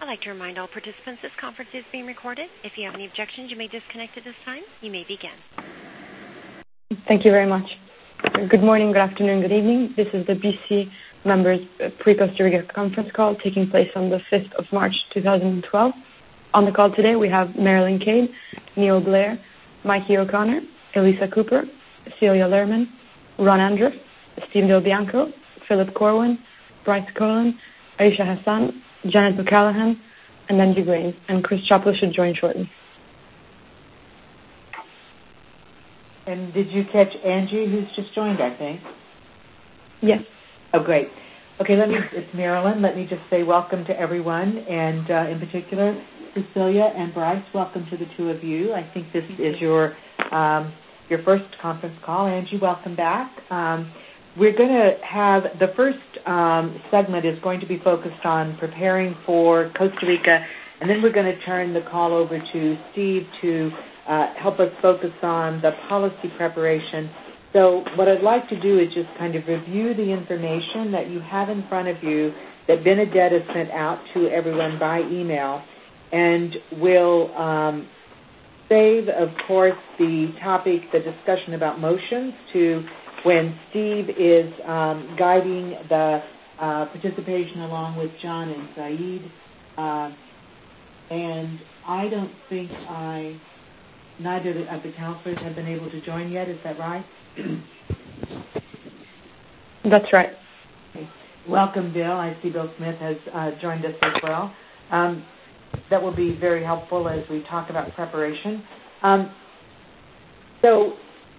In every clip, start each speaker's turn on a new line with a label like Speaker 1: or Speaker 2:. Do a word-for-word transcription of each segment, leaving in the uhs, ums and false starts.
Speaker 1: like to remind all participants this conference is being recorded. If you have any objections, you may disconnect at this time. You may begin.
Speaker 2: Thank you very much. Good morning, good afternoon, good evening. This is the B C members pre-Costa Rica conference call taking place on the fifth of March two thousand twelve. On the call today, we have Marilyn Cade, Neil Blair, Mikey O'Connor, Elisa Cooper, Celia Lerman, Ron Andrews, Steve Del Bianco, Philip Corwin, Bryce Cullen, Aisha Hassan, Janet McCallahan, and Angie Grain. And Chris Chappell should join shortly.
Speaker 3: And did you catch Angie, who's just joined, I think?
Speaker 2: Yes.
Speaker 3: Oh, great. Okay, let me, it's Marilyn. Let me just say welcome to everyone, and uh, in particular, Cecilia and Bryce, welcome to the two of you. I think this is your um, your first conference call. Angie, welcome back. Um, we're going to have, the first um, segment is going to be focused on preparing for Costa Rica, and then we're going to turn the call over to Steve to uh, help us focus on the policy preparation. So what I'd like to do is just kind of review the information that you have in front of you that Benedetta sent out to everyone by email, and we'll um, save, of course, the topic, the discussion about motions, to when Steve is um, guiding the uh, participation along with John and Saeed. Uh, and I don't think I, neither of the counselors have been able to join yet. Is that right?
Speaker 2: That's right.
Speaker 3: Okay. Welcome, Bill. I see Bill Smith has uh, joined us as well. Um, that will be very helpful as we talk about preparation. Um, so,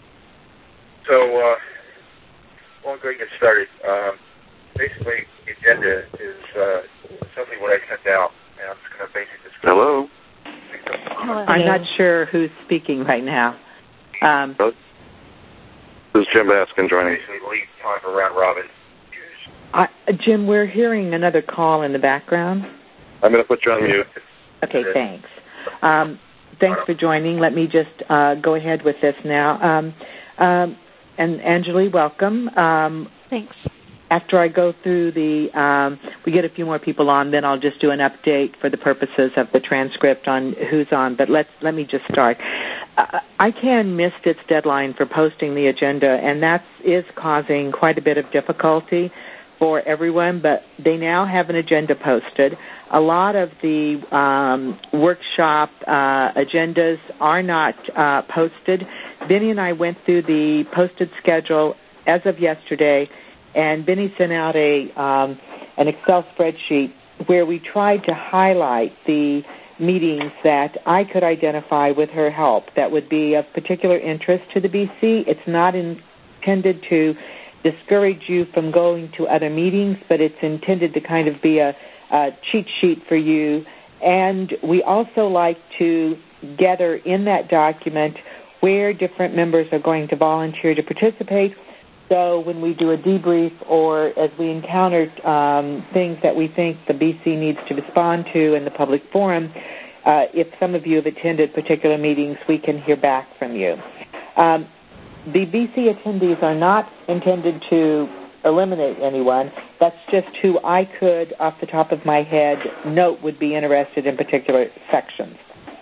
Speaker 4: so uh, we'll go get started. Um, basically, the agenda is uh, simply what I sent out, and I'm just going to basically just hello.
Speaker 3: Hello. I'm not sure who's speaking right now. Um,
Speaker 4: This is Jim Baskin joining. Lead time for round robin.
Speaker 3: Uh, Jim, we're hearing another call in the background.
Speaker 4: I'm going to put you on mute.
Speaker 3: Okay, thanks. Um, thanks for joining. Let me just uh, go ahead with this now. Um, um, and Anjali, welcome. Um,
Speaker 1: Thanks.
Speaker 3: After I go through the, um, we get a few more people on, then I'll just do an update for the purposes of the transcript on who's on. But let's let me just start. Uh, I CAN missed its deadline for posting the agenda, and that is causing quite a bit of difficulty for everyone, but they now have an agenda posted. A lot of the um, workshop uh, agendas are not uh, posted. Benny and I went through the posted schedule as of yesterday, and Benny sent out a um, an Excel spreadsheet where we tried to highlight the meetings that I could identify with her help that would be of particular interest to the B C. It's not intended to discourage you from going to other meetings, but it's intended to kind of be a, a cheat sheet for you. And we also like to gather in that document where different members are going to volunteer to participate. So when we do a debrief or as we encounter um, things that we think the B C needs to respond to in the public forum, uh, if some of you have attended particular meetings, we can hear back from you. Um, the B C attendees are not intended to eliminate anyone. That's just who I could, off the top of my head, note would be interested in particular sections.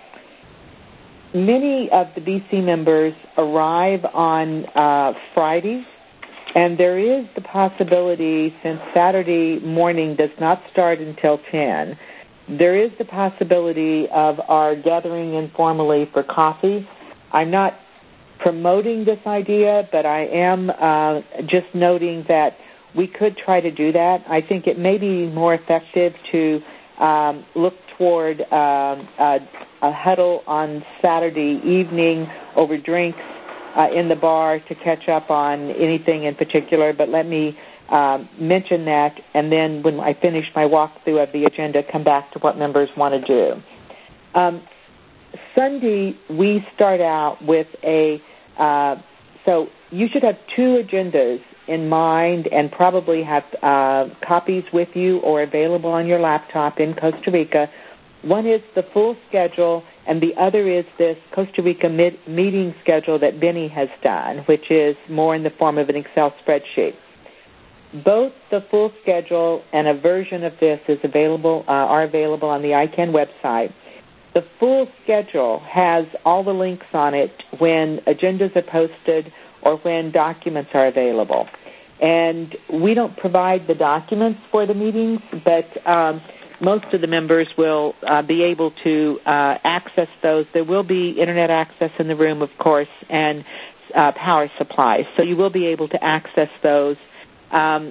Speaker 3: Many of the B C members arrive on uh, Fridays, and there is the possibility, since Saturday morning does not start until ten, there is the possibility of our gathering informally for coffee. I'm not promoting this idea, but I am uh, just noting that we could try to do that. I think it may be more effective to um, look toward um, a, a huddle on Saturday evening over drinks Uh, in the bar to catch up on anything in particular, but let me um, mention that, and then when I finish my walkthrough of the agenda, come back to what members want to do. Um, Sunday, we start out with a, uh, so you should have two agendas in mind and probably have uh, copies with you or available on your laptop in Costa Rica. One is the full schedule, and the other is this Costa Rica mid- meeting schedule that Benny has done, which is more in the form of an Excel spreadsheet. both the full schedule and a version of this is available, uh, are available on the I CANN website. The full schedule has all the links on it when agendas are posted or when documents are available. And we don't provide the documents for the meetings, but um, most of the members will uh, be able to uh, access those. There will be Internet access in the room, of course, and uh, power supplies. So you will be able to access those um,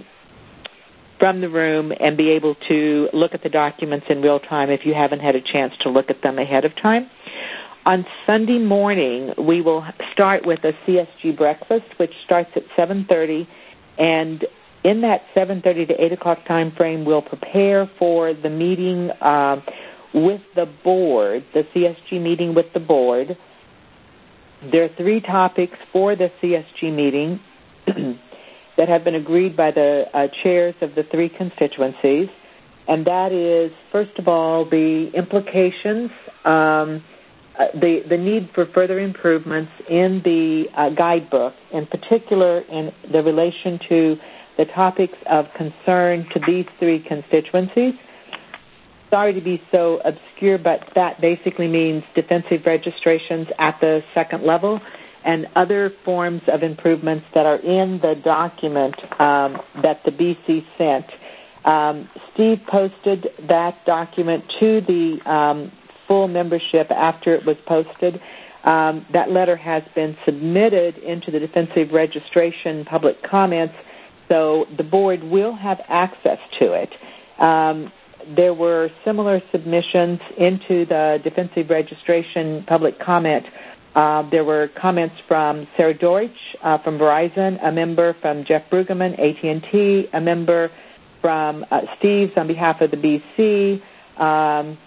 Speaker 3: from the room and be able to look at the documents in real time if you haven't had a chance to look at them ahead of time. On Sunday morning, we will start with a C S G breakfast, which starts at seven thirty, and in that seven thirty to eight o'clock time frame, we'll prepare for the meeting uh, with the board, the C S G meeting with the board. There are three topics for the C S G meeting that have been agreed by the uh, chairs of the three constituencies, and that is, first of all, the implications, um, uh, the, the need for further improvements in the uh, guidebook, in particular in the relation to the topics of concern to these three constituencies. Sorry to be so obscure, but that basically means defensive registrations at the second level and other forms of improvements that are in the document um, that the B C sent. Um, Steve posted that document to the um, full membership after it was posted. Um, that letter has been submitted into the defensive registration public comments, so the board will have access to it. Um, there were similar submissions into the defensive registration public comment. Uh, there were comments from Sarah Deutsch uh, from Verizon, a member from Jeff Brueggemann, A T and T, a member from uh, Steve's on behalf of the B C. Um,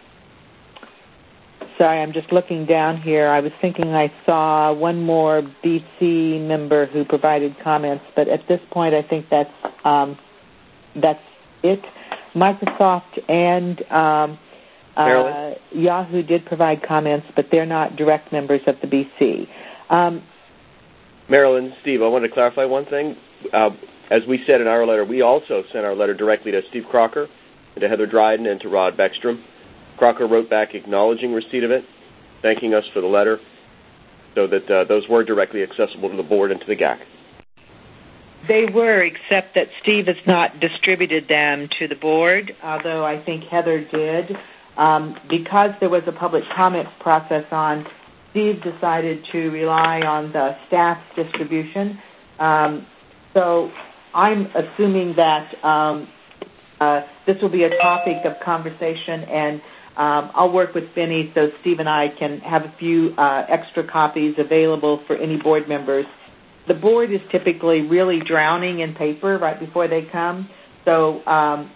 Speaker 3: sorry, I'm just looking down here. I was thinking I saw one more B C member who provided comments, but at this point I think that's um, that's it. Microsoft and um, uh, Yahoo did provide comments, but they're not direct members of the B C. Um,
Speaker 5: Marilyn, Steve, I wanted to clarify one thing. Uh, as we said in our letter, we also sent our letter directly to Steve Crocker, and to Heather Dryden, and to Rod Beckstrom. Crocker wrote back acknowledging receipt of it, thanking us for the letter, so that uh, those were directly accessible to the board and to the G A C.
Speaker 3: They were, except that Steve has not distributed them to the board, although I think Heather did. Um, because there was a public comment process on, Steve decided to rely on the staff's distribution. Um, so I'm assuming that um, uh, this will be a topic of conversation, and um, I'll work with Benny so Steve and I can have a few uh, extra copies available for any board members. The board is typically really drowning in paper right before they come. So um,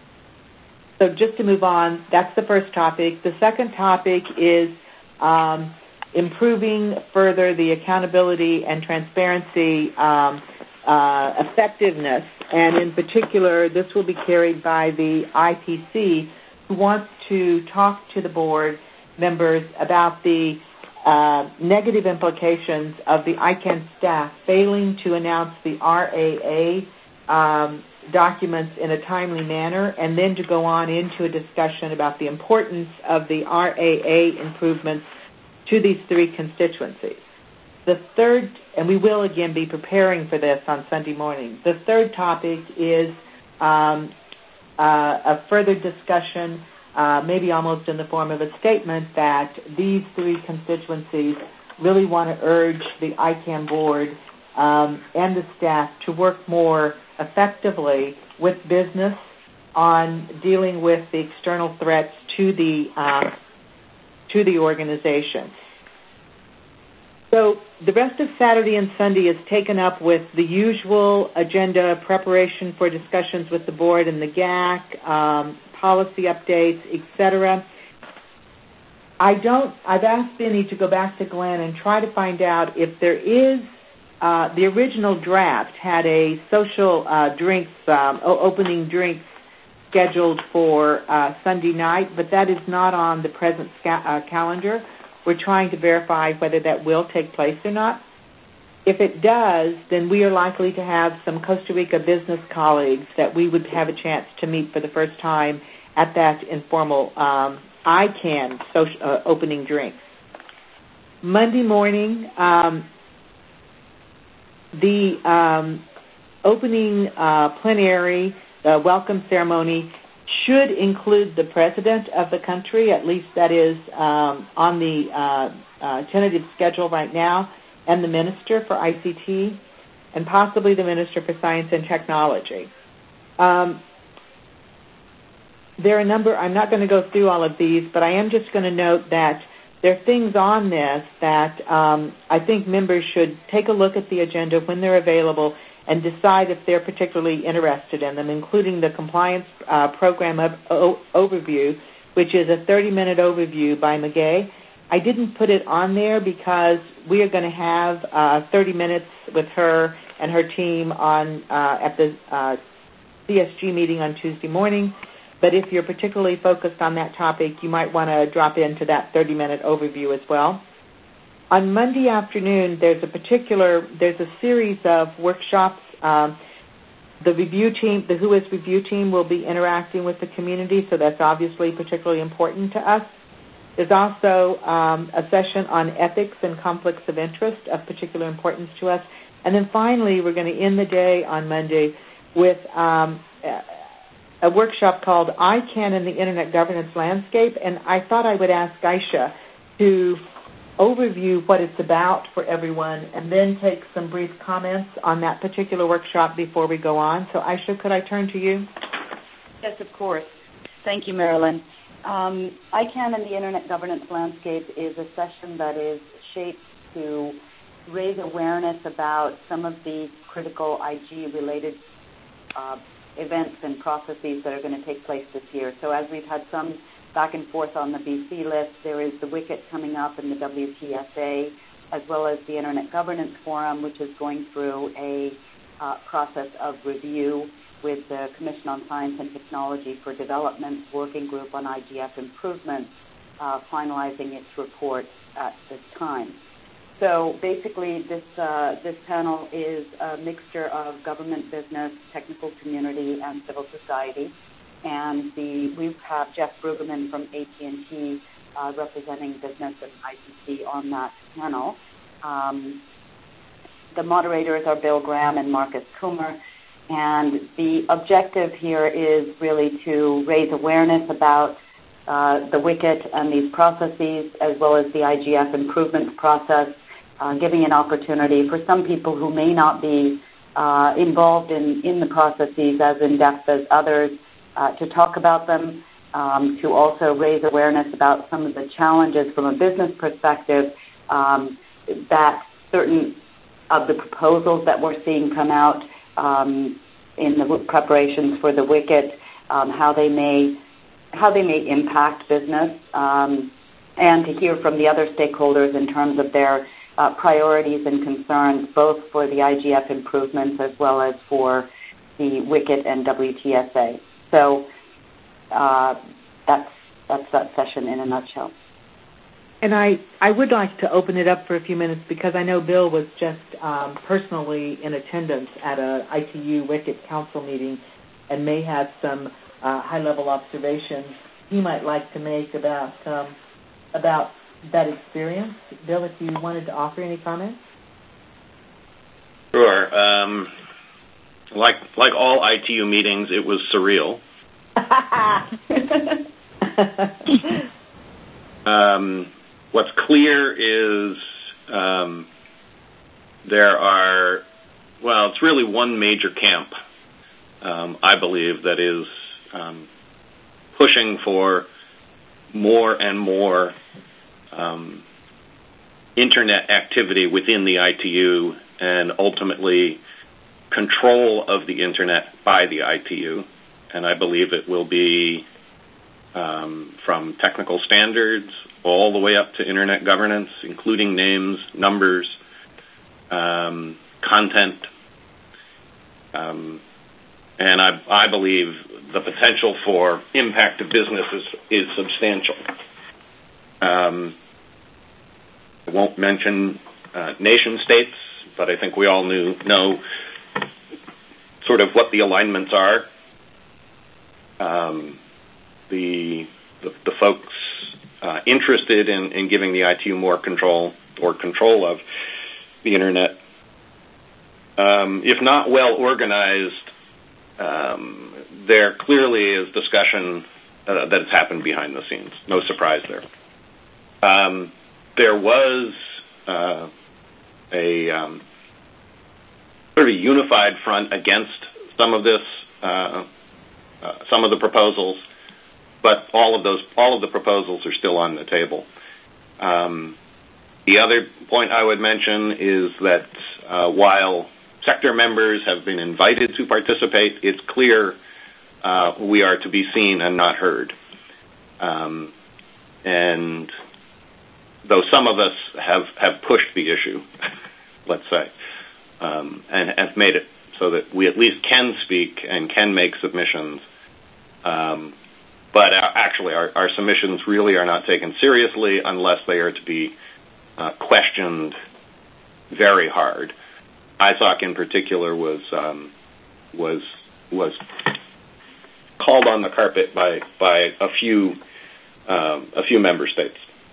Speaker 3: so just to move on, that's the first topic. The second topic is um, improving further the accountability and transparency um, uh, effectiveness. And in particular, this will be carried by the I P C, who wants to talk to the board members about the Uh, negative implications of the I CANN staff failing to announce the R A A um, documents in a timely manner, and then to go on into a discussion about the importance of the R A A improvements to these three constituencies. The third, and we will again be preparing for this on Sunday morning, the third topic is um, uh, a further discussion, Uh, maybe almost in the form of a statement, that these three constituencies really want to urge the I CANN board um, and the staff to work more effectively with business on dealing with the external threats to the um, to the organization. So the rest of Saturday and Sunday is taken up with the usual agenda, preparation for discussions with the board and the G A C, um, policy updates, et cetera. I don't, I've asked Benny to go back to Glenn and try to find out if there is, uh, the original draft had a social uh, drinks, um, opening drinks scheduled for uh, Sunday night, but that is not on the present sca- uh, calendar. We're trying to verify whether that will take place or not. if it does, then we are likely to have some Costa Rica business colleagues that we would have a chance to meet for the first time at that informal um, I CAN social, uh, opening drink. Monday morning, um, the um, opening uh, plenary, the welcome ceremony, should include the president of the country, at least that is um, on the uh, uh, tentative schedule right now, and the minister for I C T, and possibly the minister for science and technology. Um, there are a number, I'm not going to go through all of these, but I am just going to note that there are things on this that um, I think members should take a look at the agenda when they're available and decide if they're particularly interested in them, including the compliance uh, program of, o- overview, which is a thirty-minute overview by McGay. I didn't put it on there because we are going to have uh, thirty minutes with her and her team on uh, at the uh, C S G meeting on Tuesday morning. But if you're particularly focused on that topic, you might want to drop into that thirty-minute overview as well. On Monday afternoon, there's a particular, there's a series of workshops. Um, the review team, the W H O I S review team will be interacting with the community, so that's obviously particularly important to us. There's also um, a session on ethics and conflicts of interest of particular importance to us. And then finally, we're going to end the day on Monday with um, a workshop called I CAN in the Internet Governance Landscape, and I thought I would ask Aisha to overview what it's about for everyone and then take some brief comments on that particular workshop before we go on. So Aisha, could I turn to you?
Speaker 6: Yes, of course. Thank you, Marilyn. Um, I CAN in the Internet Governance Landscape is a session that is shaped to raise awareness about some of the critical I G-related uh, events and processes that are going to take place this year. So as we've had some back and forth on the B C list, there is the WICET coming up in the W T S A, as well as the Internet Governance Forum, which is going through a uh, process of review with the Commission on Science and Technology for Development Working Group on I G F Improvement, uh, finalizing its report at this time. So basically, this uh, this panel is a mixture of government, business, technical community, and civil society. And the we have Jeff Brueggemann from A T and T uh, representing business and I C T on that panel. Um, the moderators are Bill Graham and Marcus Coomer. And the objective here is really to raise awareness about uh, the WICET and these processes, as well as the I G F improvement process, uh, giving an opportunity for some people who may not be uh, involved in, in the processes as in-depth as others uh, to talk about them, um, to also raise awareness about some of the challenges from a business perspective um, that certain of the proposals that we're seeing come out Um, in the preparations for the WICET, um, how they may how they may impact business, um, and to hear from the other stakeholders in terms of their uh, priorities and concerns, both for the I G F improvements as well as for the WICET and W T S A. So uh, that's that's that session in a nutshell.
Speaker 3: And I, I would like to open it up for a few minutes because I know Bill was just um, personally in attendance at a I T U WICET Council meeting and may have some uh, high-level observations he might like to make about um, about that experience. Bill, if you wanted to offer any comments?
Speaker 7: Sure. Um, like like all I T U meetings, it was surreal. um, What's clear is um, there are, well, it's really one major camp, um, I believe, that is um, pushing for more and more um, Internet activity within the I T U and ultimately control of the Internet by the I T U. And I believe it will be um, from technical standards all the way up to Internet governance, including names, numbers, um, content. Um, and I, I believe the potential for impact to business is, is substantial. Um, I won't mention uh, nation states, but I think we all knew know sort of what the alignments are. Um, the, the the folks uh, interested in, in giving the I T U more control or control of the internet, um, if not well organized, um, there clearly is discussion uh, that has happened behind the scenes. No surprise there. Um, there was uh, a um, sort of a unified front against some of this, uh, uh, some of the proposals, but all of those, all of the proposals are still on the table. Um, the other point I would mention is that uh, while sector members have been invited to participate, it's clear uh, we are to be seen and not heard. Um, and though some of us have, have pushed the issue, let's say, um, and have made it so that we at least can speak and can make submissions. Um, but uh, actually, our, our submissions really are not taken seriously unless they are to be uh, questioned very hard. I S O C in particular was um, was was called on the carpet by by a few um, a few member states,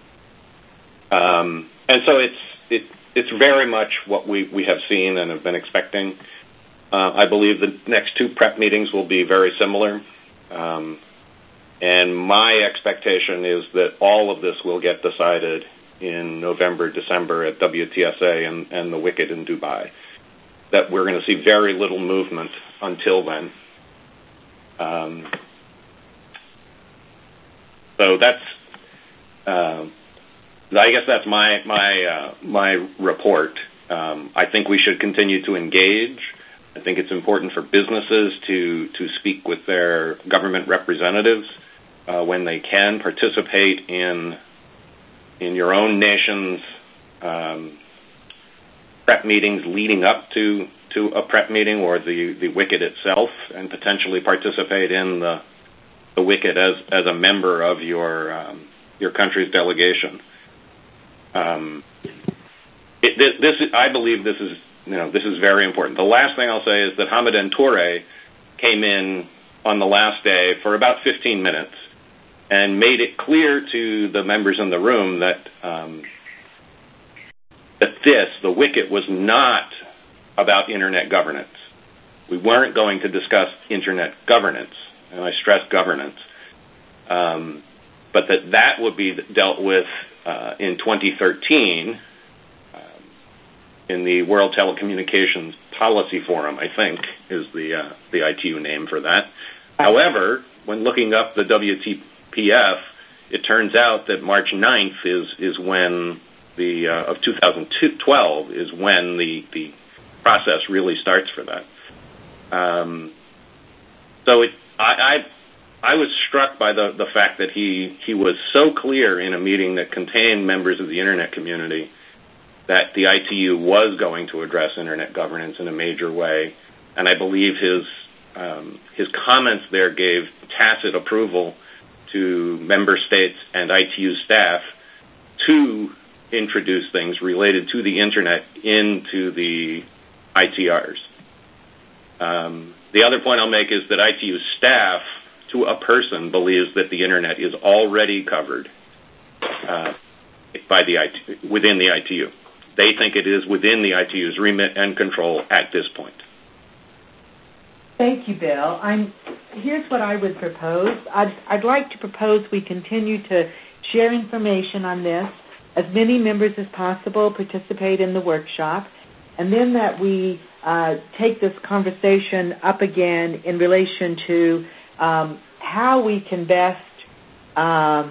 Speaker 7: um, and so it's it it's very much what we we have seen and have been expecting. Uh, I believe the next two prep meetings will be very similar, um, and my expectation is that all of this will get decided in November, December at W T S A and, and the WCIT in Dubai. That we're going to see very little movement until then. Um, so that's, uh, I guess that's my my uh, my report. Um, I think we should continue to engage. I think it's important for businesses to to speak with their government representatives uh, when they can participate in in your own nation's um, prep meetings leading up to, to a prep meeting or the, the WCIT itself, and potentially participate in the, the WCIT as, as a member of your um, your country's delegation. Um, it, this, this I believe this is you know this is very important. The last thing I'll say is that Hamadan Touré came in on the last day for about fifteen minutes and made it clear to the members in the room that um, that this, the WCIT, was not about internet governance. We weren't going to discuss internet governance, and I stress governance, um, but that that would be dealt with uh, in twenty thirteen um, in the World Telecommunications Policy Forum, I think, is the uh, the I T U name for that. However, when looking up the W T P F, it turns out that March ninth is, is when the uh, of two thousand twelve is when the, the process really starts for that. Um, so it, I, I I was struck by the, the fact that he, he was so clear in a meeting that contained members of the internet community that the I T U was going to address internet governance in a major way, and I believe his um, his comments there gave tacit approval to member states and I T U staff to introduce things related to the internet into the I T Rs. Um, the other point I'll make is that I T U staff, to a person, believes that the internet is already covered uh, by the I T, within the I T U. They think it is within the I T U's remit and control at this point.
Speaker 3: Thank you, Bill. I'm, here's what I would propose. I'd, I'd like to propose we continue to share information on this, as many members as possible participate in the workshop, and then that we uh, take this conversation up again in relation to um, how we can best um,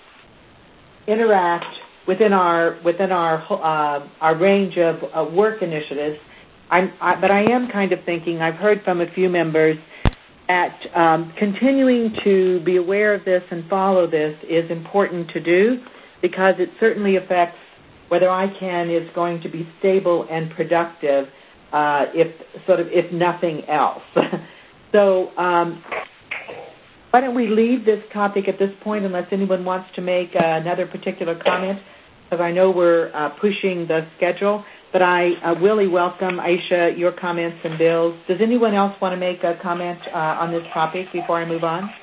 Speaker 3: interact within our within our uh, our range of uh, work initiatives. I'm, I, but I am kind of thinking, I've heard from a few members that um, continuing to be aware of this and follow this is important to do, because it certainly affects whether I C A N is going to be stable and productive, uh, if sort of if nothing else. So um, why don't we leave this topic at this point, unless anyone wants to make uh, another particular comment, because I know we're uh, pushing the schedule. but I uh, really welcome, Aisha, your comments and Bill's. Does anyone else want to make a comment uh, on this topic before I move on?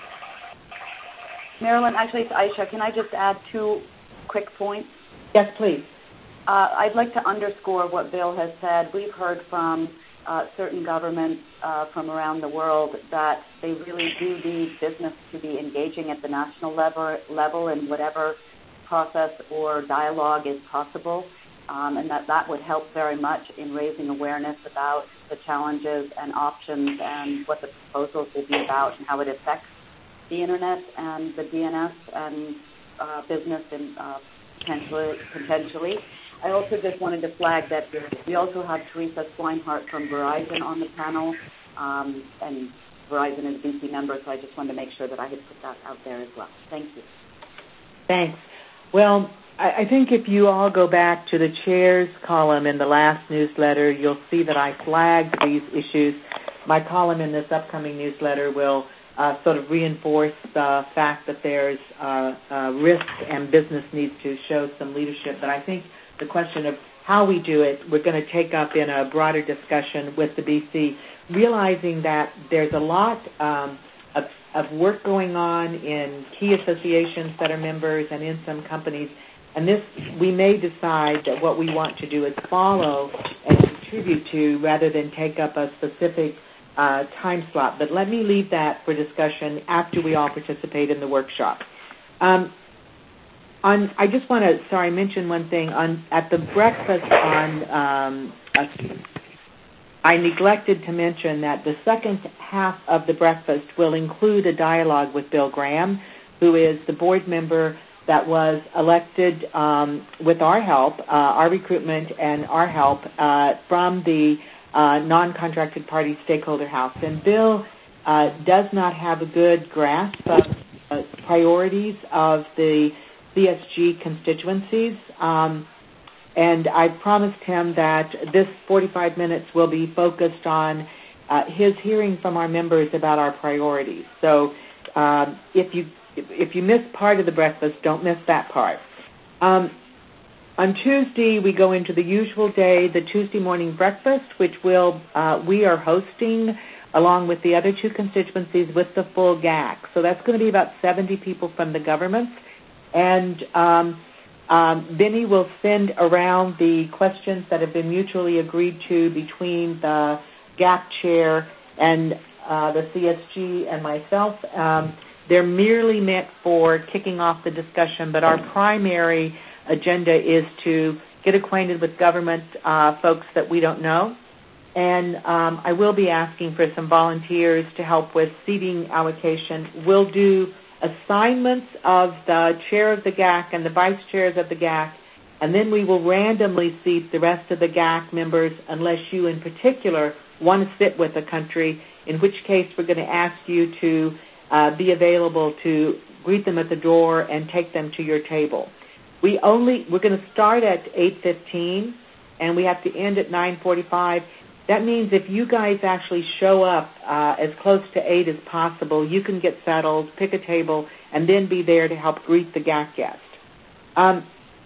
Speaker 6: Marilyn, actually, it's Aisha. Can I just add two quick points?
Speaker 3: Yes, please.
Speaker 6: Uh, I'd like to underscore what Bill has said. We've heard from uh, certain governments uh, from around the world that they really do need business to be engaging at the national level, level in whatever process or dialogue is possible, um, and that that would help very much in raising awareness about the challenges and options and what the proposals will be about and how it affects the Internet and the D N S and uh, business and uh, potentially, potentially. I also just wanted to flag that we also have Teresa Swinehart from Verizon on the panel, um, and Verizon is a B C member, so I just wanted to make sure that I had put that out there as well. Thank you.
Speaker 3: Thanks. Well, I, I think if you all go back to the chair's column in the last newsletter, you'll see that I flagged these issues. My column in this upcoming newsletter will Uh, sort of reinforce the fact that there's uh, uh, risk and business needs to show some leadership. But I think the question of how we do it, we're going to take up in a broader discussion with the B C, realizing that there's a lot um, of, of work going on in key associations that are members and in some companies. And this, we may decide that what we want to do is follow and contribute to rather than take up a specific Uh, time slot, but let me leave that for discussion after we all participate in the workshop. Um, on, I just want to, sorry, mention one thing. On at the breakfast on, um, uh, I neglected to mention that the second half of the breakfast will include a dialogue with Bill Graham, who is the board member that was elected um, with our help, uh, our recruitment and our help uh, from the Uh, non-contracted party stakeholder house. And Bill uh, does not have a good grasp of uh, priorities of the C S G constituencies. Um, and I promised him that this forty-five minutes will be focused on uh, his hearing from our members about our priorities. So um, if you if you miss part of the breakfast, don't miss that part. Um, On Tuesday, we go into the usual day, the Tuesday morning breakfast, which will uh, we are hosting along with the other two constituencies with the full G A C. So that's going to be about seventy people from the government. And um, um, Benny will send around the questions that have been mutually agreed to between the G A C chair and uh, the C S G and myself. Um, they're merely meant for kicking off the discussion, but our primary agenda is to get acquainted with government uh, folks that we don't know. And um, I will be asking for some volunteers to help with seating allocation. We'll do assignments of the chair of the G A C and the vice chairs of the G A C, and then we will randomly seat the rest of the G A C members unless you in particular want to sit with a country, in which case we're going to ask you to uh, be available to greet them at the door and take them to your table. We only, we're going to start at eight fifteen, and we have to end at nine forty-five. That means if you guys actually show up uh, as close to eight as possible, you can get settled, pick a table, and then be there to help greet the G A C guest. Um,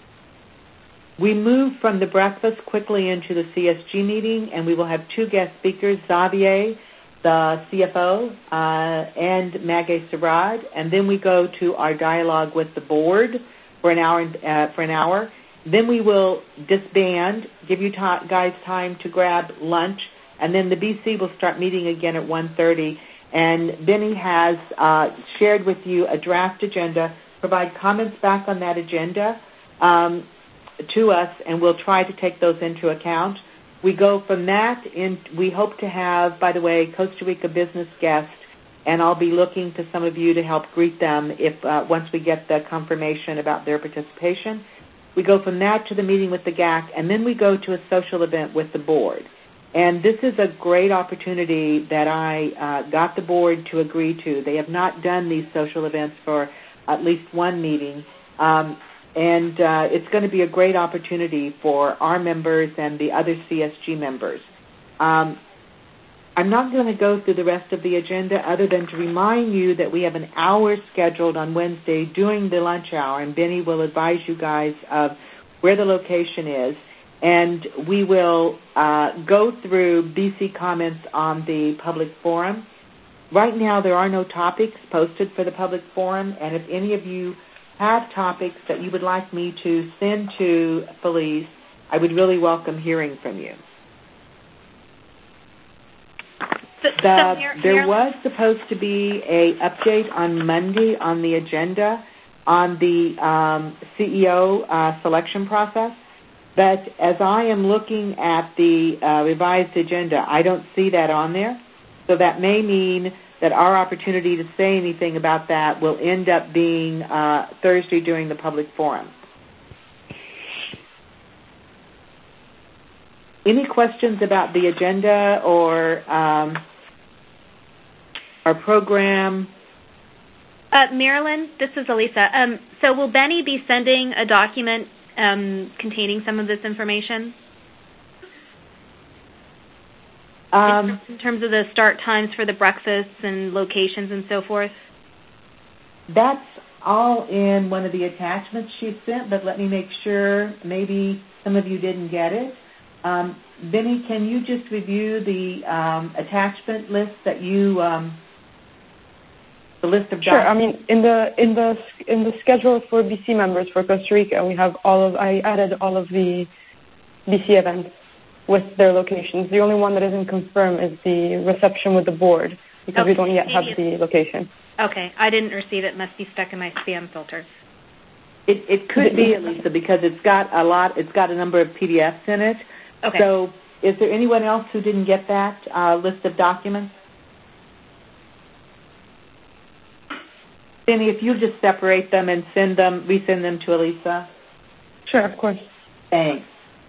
Speaker 3: we move from the breakfast quickly into the C S G meeting, and we will have two guest speakers, Xavier, the C F O, uh, and Maggie Sarad, and then we go to our dialogue with the board for an hour. Uh, for an hour. Then we will disband, give you t- guys time to grab lunch, and then the B C will start meeting again at one thirty. And Benny has uh, shared with you a draft agenda. Provide comments back on that agenda um, to us, and we'll try to take those into account. We go from that, in, we hope to have, by the way, Costa Rica business guests, and I'll be looking to some of you to help greet them if uh, once we get the confirmation about their participation. We go from that to the meeting with the G A C, and then we go to a social event with the board. And this is a great opportunity that I uh, got the board to agree to. They have not done these social events for at least one meeting, um, and uh, it's going to be a great opportunity for our members and the other C S G members. Um, I'm not going to go through the rest of the agenda other than to remind you that we have an hour scheduled on Wednesday during the lunch hour, and Benny will advise you guys of where the location is. and we will uh, go through B C comments on the public forum. Right now, there are no topics posted for the public forum, and if any of you have topics that you would like me to send to Felice, I would really welcome hearing from you.
Speaker 8: So,
Speaker 3: the,
Speaker 8: so here,
Speaker 3: there
Speaker 8: here.
Speaker 3: was supposed to be a update on Monday on the agenda on the um, C E O uh, selection process, but as I am looking at the uh, revised agenda, I don't see that on there. So that may mean that our opportunity to say anything about that will end up being uh, Thursday during the public forum. Any questions about the agenda or um, our program?
Speaker 8: Uh, Marilyn, this is Elisa. Um, so will Benny be sending a document um, containing some of this information?
Speaker 3: Um,
Speaker 8: in terms of the start times for the breakfasts and locations and so forth?
Speaker 3: That's all in one of the attachments she sent, but let me make sure. Maybe some of you didn't get it. Um, Benny, can you just review the um, attachment list that you, um, the list of documents?
Speaker 2: Sure. I mean, in the in the in the schedule for B C members for Costa Rica, we have all of. I added all of the B C events with their locations. The only one that isn't confirmed is the reception with the board because
Speaker 8: okay.
Speaker 2: we don't yet have
Speaker 8: Maybe
Speaker 2: the location.
Speaker 8: Okay, I didn't receive it. Must be stuck in my spam filter.
Speaker 3: It, it could be, Elisa, because it's got a lot. It's got a number of P D Fs in it.
Speaker 8: Okay.
Speaker 3: So, is there anyone else who didn't get that uh, list of documents? Benny, if you just separate them and send them, resend them to Elisa.
Speaker 2: Sure, of course.
Speaker 3: Thanks.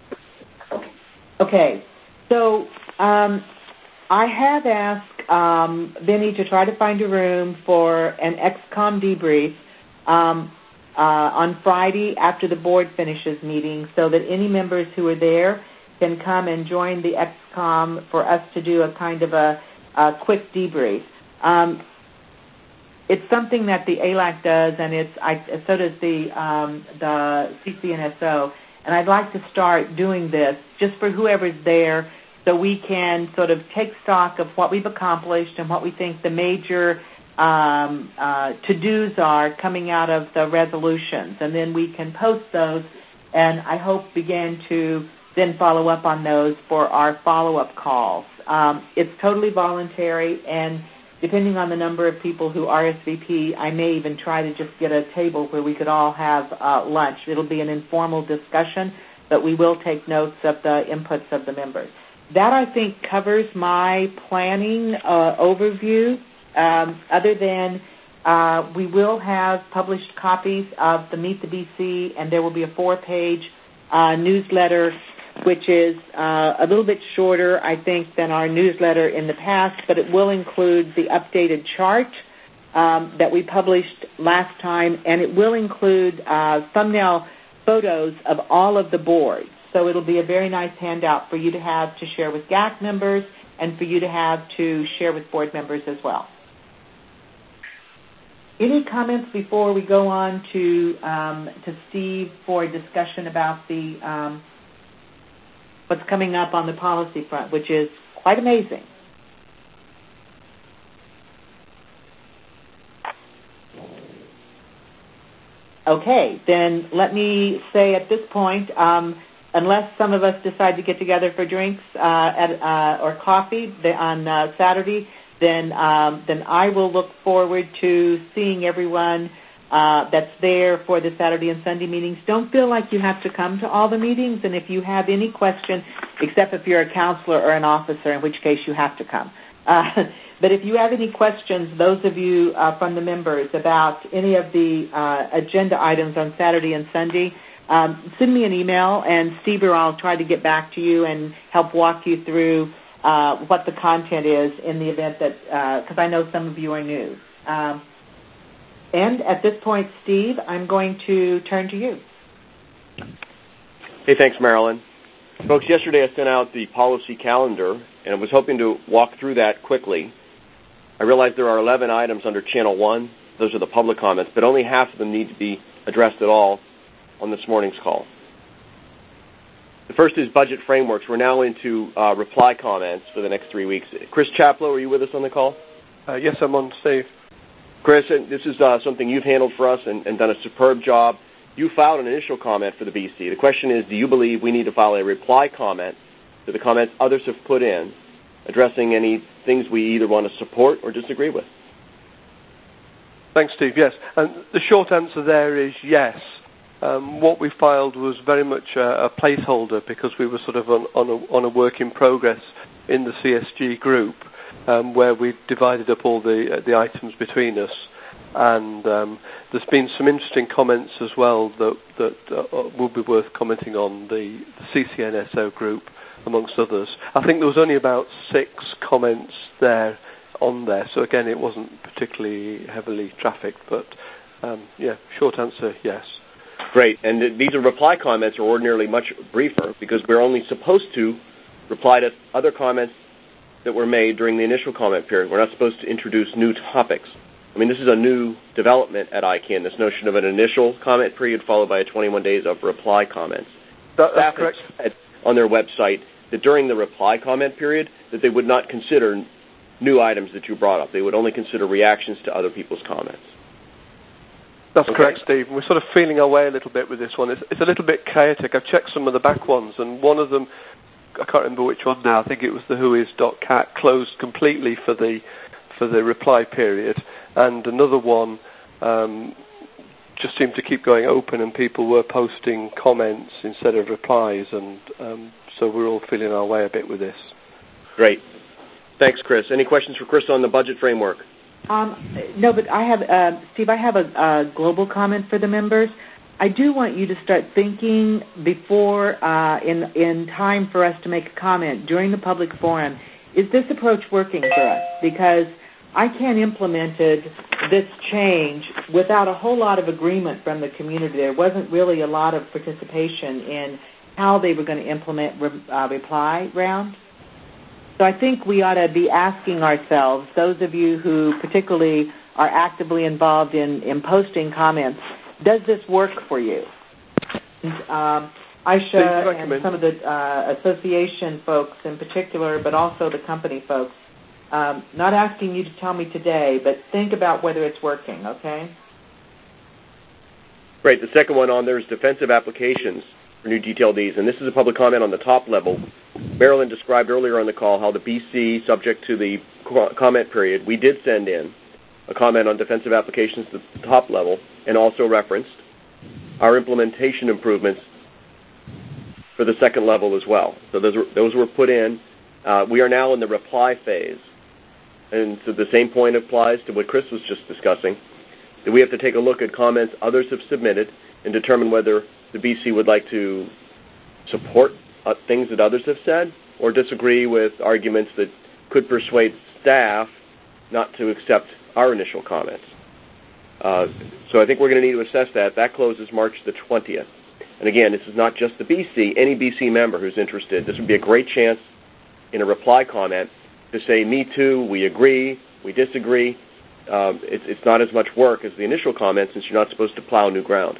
Speaker 3: Okay, so um, I have asked um, Benny to try to find a room for an X COM debrief um, uh, on Friday after the board finishes meeting so that any members who are there can come and join the X COM for us to do a kind of a, a quick debrief. Um, it's something that the A L A C does, and it's I, so does the um, the C C N S O. And I'd like to start doing this just for whoever's there so we can sort of take stock of what we've accomplished and what we think the major um, uh, to-dos are coming out of the resolutions. And then we can post those and I hope begin to then follow up on those for our follow-up calls. Um, it's totally voluntary, and depending on the number of people who R S V P, I may even try to just get a table where we could all have uh, lunch. It'll be an informal discussion, but we will take notes of the inputs of the members. That, I think, covers my planning uh, overview, um, other than uh, we will have published copies of the Meet the B C, and there will be a four-page uh, newsletter which is uh, a little bit shorter, I think, than our newsletter in the past, but it will include the updated chart um, that we published last time, and it will include uh, thumbnail photos of all of the boards. So it'll be a very nice handout for you to have to share with G A C members and for you to have to share with board members as well. Any comments before we go on to, um, to Steve for a discussion about the um, what's coming up on the policy front, which is quite amazing. Okay, then let me say at this point, um, unless some of us decide to get together for drinks uh, at, uh, or coffee on uh, Saturday, then um, then I will look forward to seeing everyone Uh, that's there for the Saturday and Sunday meetings. Don't feel like you have to come to all the meetings, and if you have any question, except if you're a counselor or an officer, in which case you have to come. Uh, but if you have any questions, those of you uh, from the members about any of the uh, agenda items on Saturday and Sunday, um, send me an email, and Steve or I'll try to get back to you and help walk you through uh, what the content is in the event that, because uh, I know some of you are new. Um, And at this point, Steve, I'm going to turn to you.
Speaker 5: Hey, thanks, Marilyn. Folks, yesterday I sent out the policy calendar, and I was hoping to walk through that quickly. I realize there are eleven items under Channel one. Those are the public comments, but only half of them need to be addressed at all on this morning's call. The first is budget frameworks. We're now into uh, reply comments for the next three weeks. Chris Chaplow, are you with us on the call?
Speaker 9: Uh, yes, I'm on, Steve.
Speaker 5: Chris, this is uh, something you've handled for us and, and done a superb job. You filed an initial comment for the B C. The question is, do you believe we need to file a reply comment to the comments others have put in, addressing any things we either want to support or disagree with?
Speaker 9: Thanks, Steve. Yes. And the short answer there is yes. Um, what we filed was very much a, a placeholder because we were sort of on, on, a, on a work in progress in the C S G group um, where we divided up all the, uh, the items between us. And um, there's been some interesting comments as well that, that uh, will be worth commenting on the, the C C N S O group, amongst others. I think there was only about six comments there on there, so again, it wasn't particularly heavily trafficked, but um, yeah, short answer, yes.
Speaker 5: Great, and th- these are reply comments are ordinarily much briefer because we're only supposed to reply to other comments that were made during the initial comment period. We're not supposed to introduce new topics. I mean, this is a new development at I C A N, this notion of an initial comment period followed by a twenty-one days of reply comments.
Speaker 9: That, that's correct.
Speaker 5: Said on their website that during the reply comment period that they would not consider new items that you brought up. They would only consider reactions to other people's comments.
Speaker 9: That's
Speaker 5: okay.
Speaker 9: correct, Steve. We're sort of feeling our way a little bit with this one. It's, it's a little bit chaotic. I've checked some of the back ones, and one of them, I can't remember which one now, I think it was the whois dot cat, closed completely for the for the reply period, and another one um, just seemed to keep going open, and people were posting comments instead of replies, and um, so we're all feeling our way a bit with this.
Speaker 5: Great. Thanks, Chris. Any questions for Chris on the budget framework?
Speaker 3: Um, no, but I have, uh, Steve, I have a, a global comment for the members. I do want you to start thinking before, uh, in, in time for us to make a comment during the public forum, is this approach working for us? Because I can't implement this change without a whole lot of agreement from the community. There wasn't really a lot of participation in how they were going to implement re- uh, reply round. So I think we ought to be asking ourselves, those of you who particularly are actively involved in, in posting comments, does this work for you? And, um, Aisha and some of the uh, association folks in particular, but also the company folks, um, not asking you to tell me today, but think about whether it's working, okay?
Speaker 5: Great. The second one on there is defensive applications for new G T L Ds, and this is a public comment on the top level. Marilyn described earlier on the call how the B C, subject to the comment period, we did send in a comment on defensive applications at the top level and also referenced our implementation improvements for the second level as well. So those were, those were put in. Uh, we are now in the reply phase. And so the same point applies to what Chris was just discussing, that we have to take a look at comments others have submitted and determine whether the B C would like to support uh, things that others have said or disagree with arguments that could persuade staff not to accept our initial comments. Uh, so I think we're going to need to assess that. That closes March the twentieth. And again, this is not just the B C. Any B C member who's interested, this would be a great chance in a reply comment to say, me too, we agree, we disagree. Um, it's, it's not as much work as the initial comment since you're not supposed to plow new ground.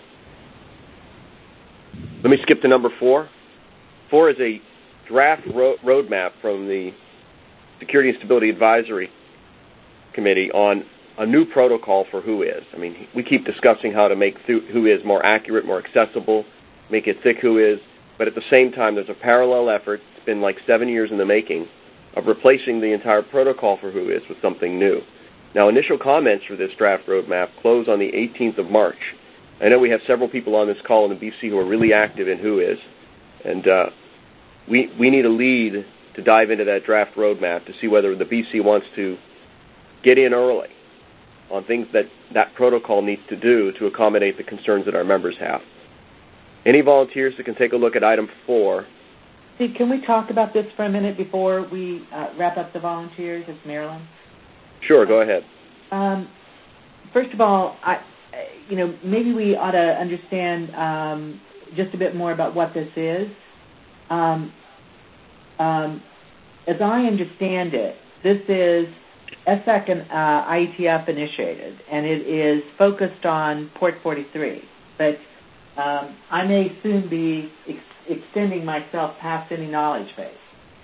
Speaker 5: Let me skip to number four. Four is a draft ro- roadmap from the Security and Stability Advisory Committee on a new protocol for whois. I mean, we keep discussing how to make th- whois more accurate, more accessible, make it thick whois, but at the same time, there's a parallel effort, it's been like seven years in the making, of replacing the entire protocol for whois with something new. Now, initial comments for this draft roadmap close on the eighteenth of March. I know we have several people on this call in the B C who are really active in whois, and uh, we we need a lead to dive into that draft roadmap to see whether the B C wants to get in early on things that that protocol needs to do to accommodate the concerns that our members have. Any volunteers that can take a look at item four?
Speaker 3: Steve, can we talk about this for a minute before we uh, wrap up the volunteers? It's Marilyn.
Speaker 5: Sure, go ahead.
Speaker 3: Um, first of all, I, you know, maybe we ought to understand um, just a bit more about what this is. Um, um, as I understand it, this is S E C and uh, I E T F initiated, and it is focused on Port forty-three. But um, I may soon be ex- extending myself past any knowledge base.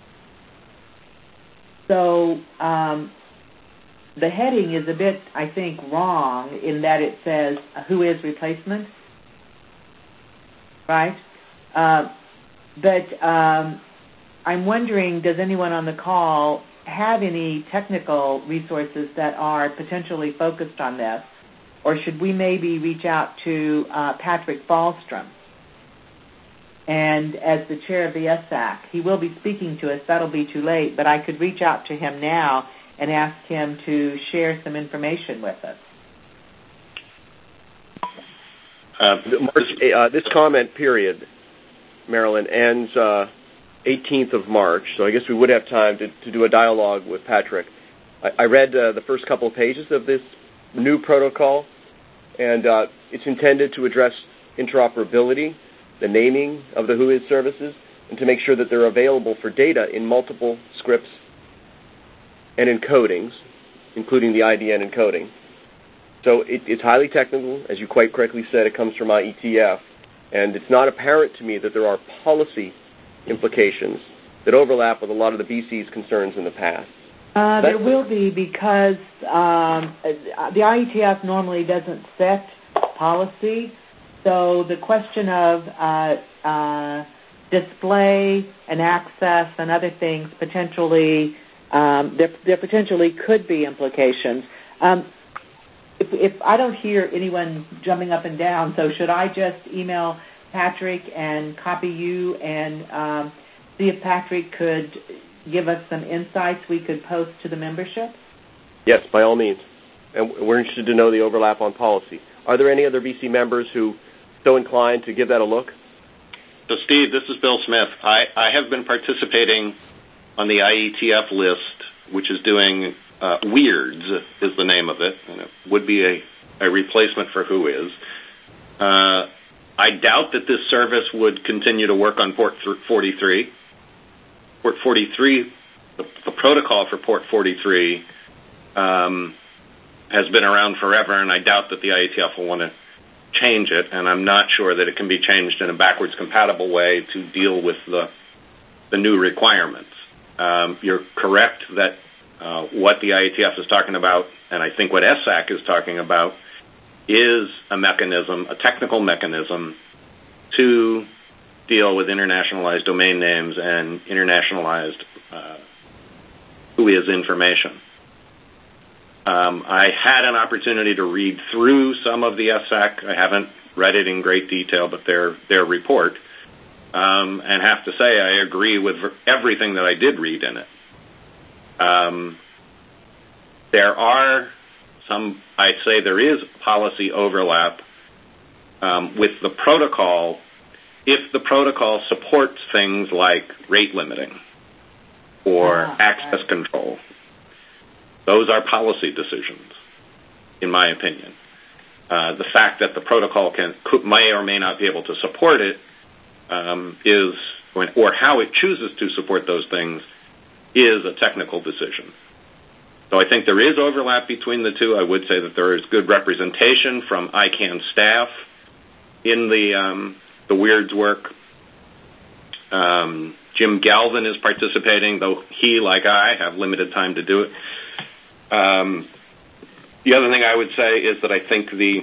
Speaker 3: So um, the heading is a bit, I think, wrong in that it says, who is replacement? Right? Uh, but um, I'm wondering, does anyone on the call have any technical resources that are potentially focused on this? Or should we maybe reach out to uh, Patrick Falstrom? And as the chair of the S A C, he will be speaking to us. That'll be too late, but I could reach out to him now and ask him to share some information with us.
Speaker 5: Uh, March, uh, this comment period, Marilyn, ends uh, eighteenth of March, so I guess we would have time to, to do a dialogue with Patrick. I, I read uh, the first couple of pages of this new protocol, and uh, it's intended to address interoperability, the naming of the Who Is services, and to make sure that they're available for data in multiple scripts and encodings, including the I D N encoding. So it, it's highly technical. As you quite correctly said, it comes from I E T F, and it's not apparent to me that there are policy implications that overlap with a lot of the B C's concerns in the past.
Speaker 3: Uh, there will be, because um, the I E T F normally doesn't set policy. So the question of uh, uh, display and access and other things potentially, um, there, there potentially could be implications. Um, if, if I don't hear anyone jumping up and down, so should I just email Patrick and copy you and um, see if Patrick could give us some insights we could post to the membership?
Speaker 5: Yes, by all means. And we're interested to know the overlap on policy. Are there any other B C members who so inclined to give that a look?
Speaker 7: So, Steve, this is Bill Smith. I, I have been participating on the I E T F list, which is doing uh, Weirds is the name of it, and it would be a, a replacement for Who Is. Uh, I doubt that this service would continue to work on port forty-three. Port forty-three, the, the protocol for port forty-three um, has been around forever, and I doubt that the I E T F will want to change it, and I'm not sure that it can be changed in a backwards compatible way to deal with the the new requirements. Um, you're correct that uh, what the I E T F is talking about, and I think what S A C is talking about, is a mechanism, a technical mechanism, to deal with internationalized domain names and internationalized uh, Who Is information. Um, I had an opportunity to read through some of the S A C. I haven't read it in great detail, but their their report, um, and have to say I agree with everything that I did read in it. Um, there are some, I say there is policy overlap um, with the protocol if the protocol supports things like rate limiting or ah, access right. control. Those are policy decisions, in my opinion. Uh, the fact that the protocol can could, may or may not be able to support it um, is, or how it chooses to support those things, is a technical decision. So I think there is overlap between the two. I would say that there is good representation from I CANN staff in the um, the Weirds work. Um, Jim Galvin is participating, though he, like I, have limited time to do it. Um, the other thing I would say is that I think the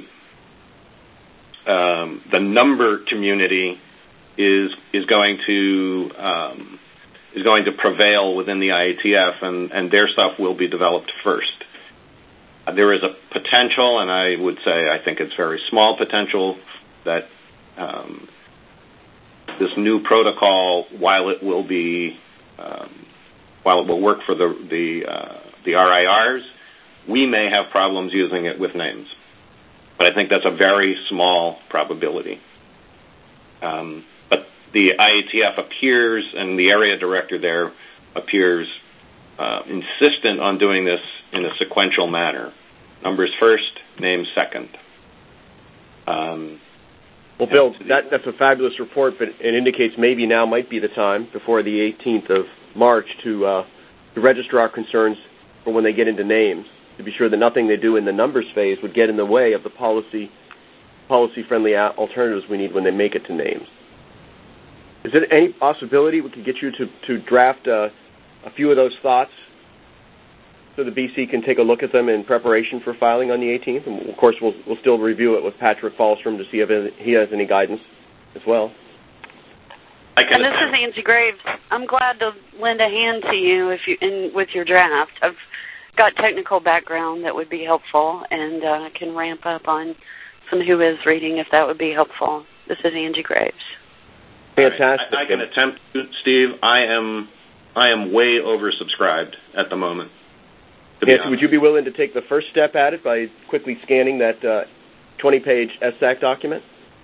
Speaker 7: um, the number community is is going to um, is going to prevail within the I E T F, and, and their stuff will be developed first. Uh, there is a potential, and I would say I think it's very small potential, that um, this new protocol, while it will be um, while it will work for the the uh, the R I Rs, we may have problems using it with names. But I think that's a very small probability. Um, but the I E T F appears, and the area director there appears uh, insistent on doing this in a sequential manner. Numbers first, names second. Um,
Speaker 5: well, Bill, that, that's a fabulous report, but it indicates maybe now might be the time, before the eighteenth of March, to, uh, to register our concerns for when they get into names, to be sure that nothing they do in the numbers phase would get in the way of the policy policy-friendly alternatives we need when they make it to names. Is there any possibility we could get you to, to draft uh, a few of those thoughts so the B C can take a look at them in preparation for filing on the eighteenth? And of course, we'll, we'll still review it with Patrick Falstrom to see if he has any guidance as well.
Speaker 10: And this is Angie Graves. I'm glad to lend a hand to you if you in with your draft. I've got technical background that would be helpful, and uh, can ramp up on some Who Is reading if that would be helpful. This is Angie Graves.
Speaker 5: Fantastic.
Speaker 7: I, I can attempt to, Steve. I am I am way oversubscribed at the moment.
Speaker 5: Nancy, would you be willing to take the first step at it by quickly scanning that uh, twenty-page S A C document?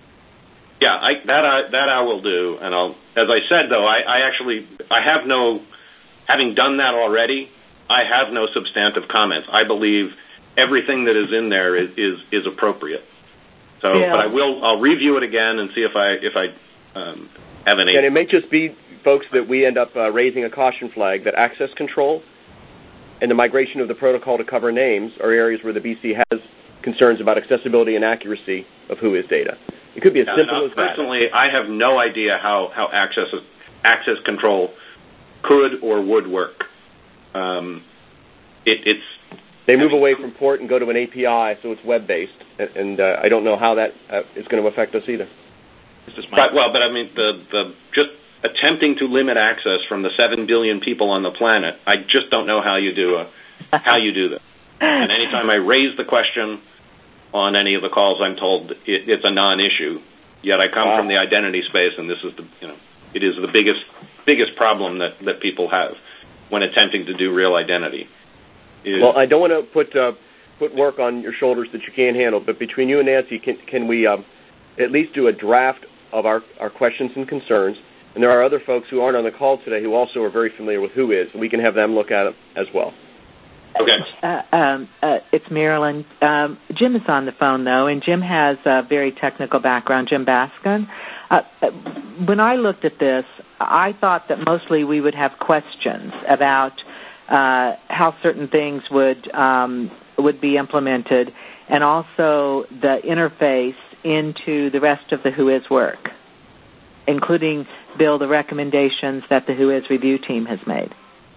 Speaker 7: Yeah, I, that I that I will do, and I'll. As I said, though, I, I actually I have no, having done that already, I have no substantive comments. I believe everything that is in there is is, is appropriate. So,
Speaker 3: yeah.
Speaker 7: but I will. I'll review it again and see if I if I um, have any.
Speaker 5: And it may just be, folks, that we end up uh, raising a caution flag that access control and the migration of the protocol to cover names are areas where the B C has concerns about accessibility and accuracy of Who Is data. It could be as
Speaker 7: yeah,
Speaker 5: simple
Speaker 7: no,
Speaker 5: as that.
Speaker 7: Personally, I have no idea how, how access access control could or would work. Um, it, it's
Speaker 5: They move away from port and go to an A P I, so it's web-based, and, and uh, I don't know how that uh, is going to affect us either.
Speaker 7: But, well, but I mean, the, the just attempting to limit access from the seven billion people on the planet, I just don't know how you do a, how you do that. And anytime I raise the question on any of the calls, I'm told it, it's a non-issue. Yet I come wow. from the identity space, and this is the you know it is the biggest biggest problem that, that people have when attempting to do real identity. Is,
Speaker 5: well, I don't want to put uh, put work on your shoulders that you can't handle, but between you and Nancy, can can we um, at least do a draft of our, our questions and concerns? And there are other folks who aren't on the call today who also are very familiar with Who Is, and we can have them look at it as well.
Speaker 7: Okay.
Speaker 3: Uh, um, uh, it's Marilyn. Um, Jim is on the phone, though, and Jim has a very technical background, Jim Baskin. Uh, when I looked at this, I thought that mostly we would have questions about uh, how certain things would um, would be implemented, and also the interface into the rest of the Who Is work, including, Bill, the recommendations that the Who Is review team has made.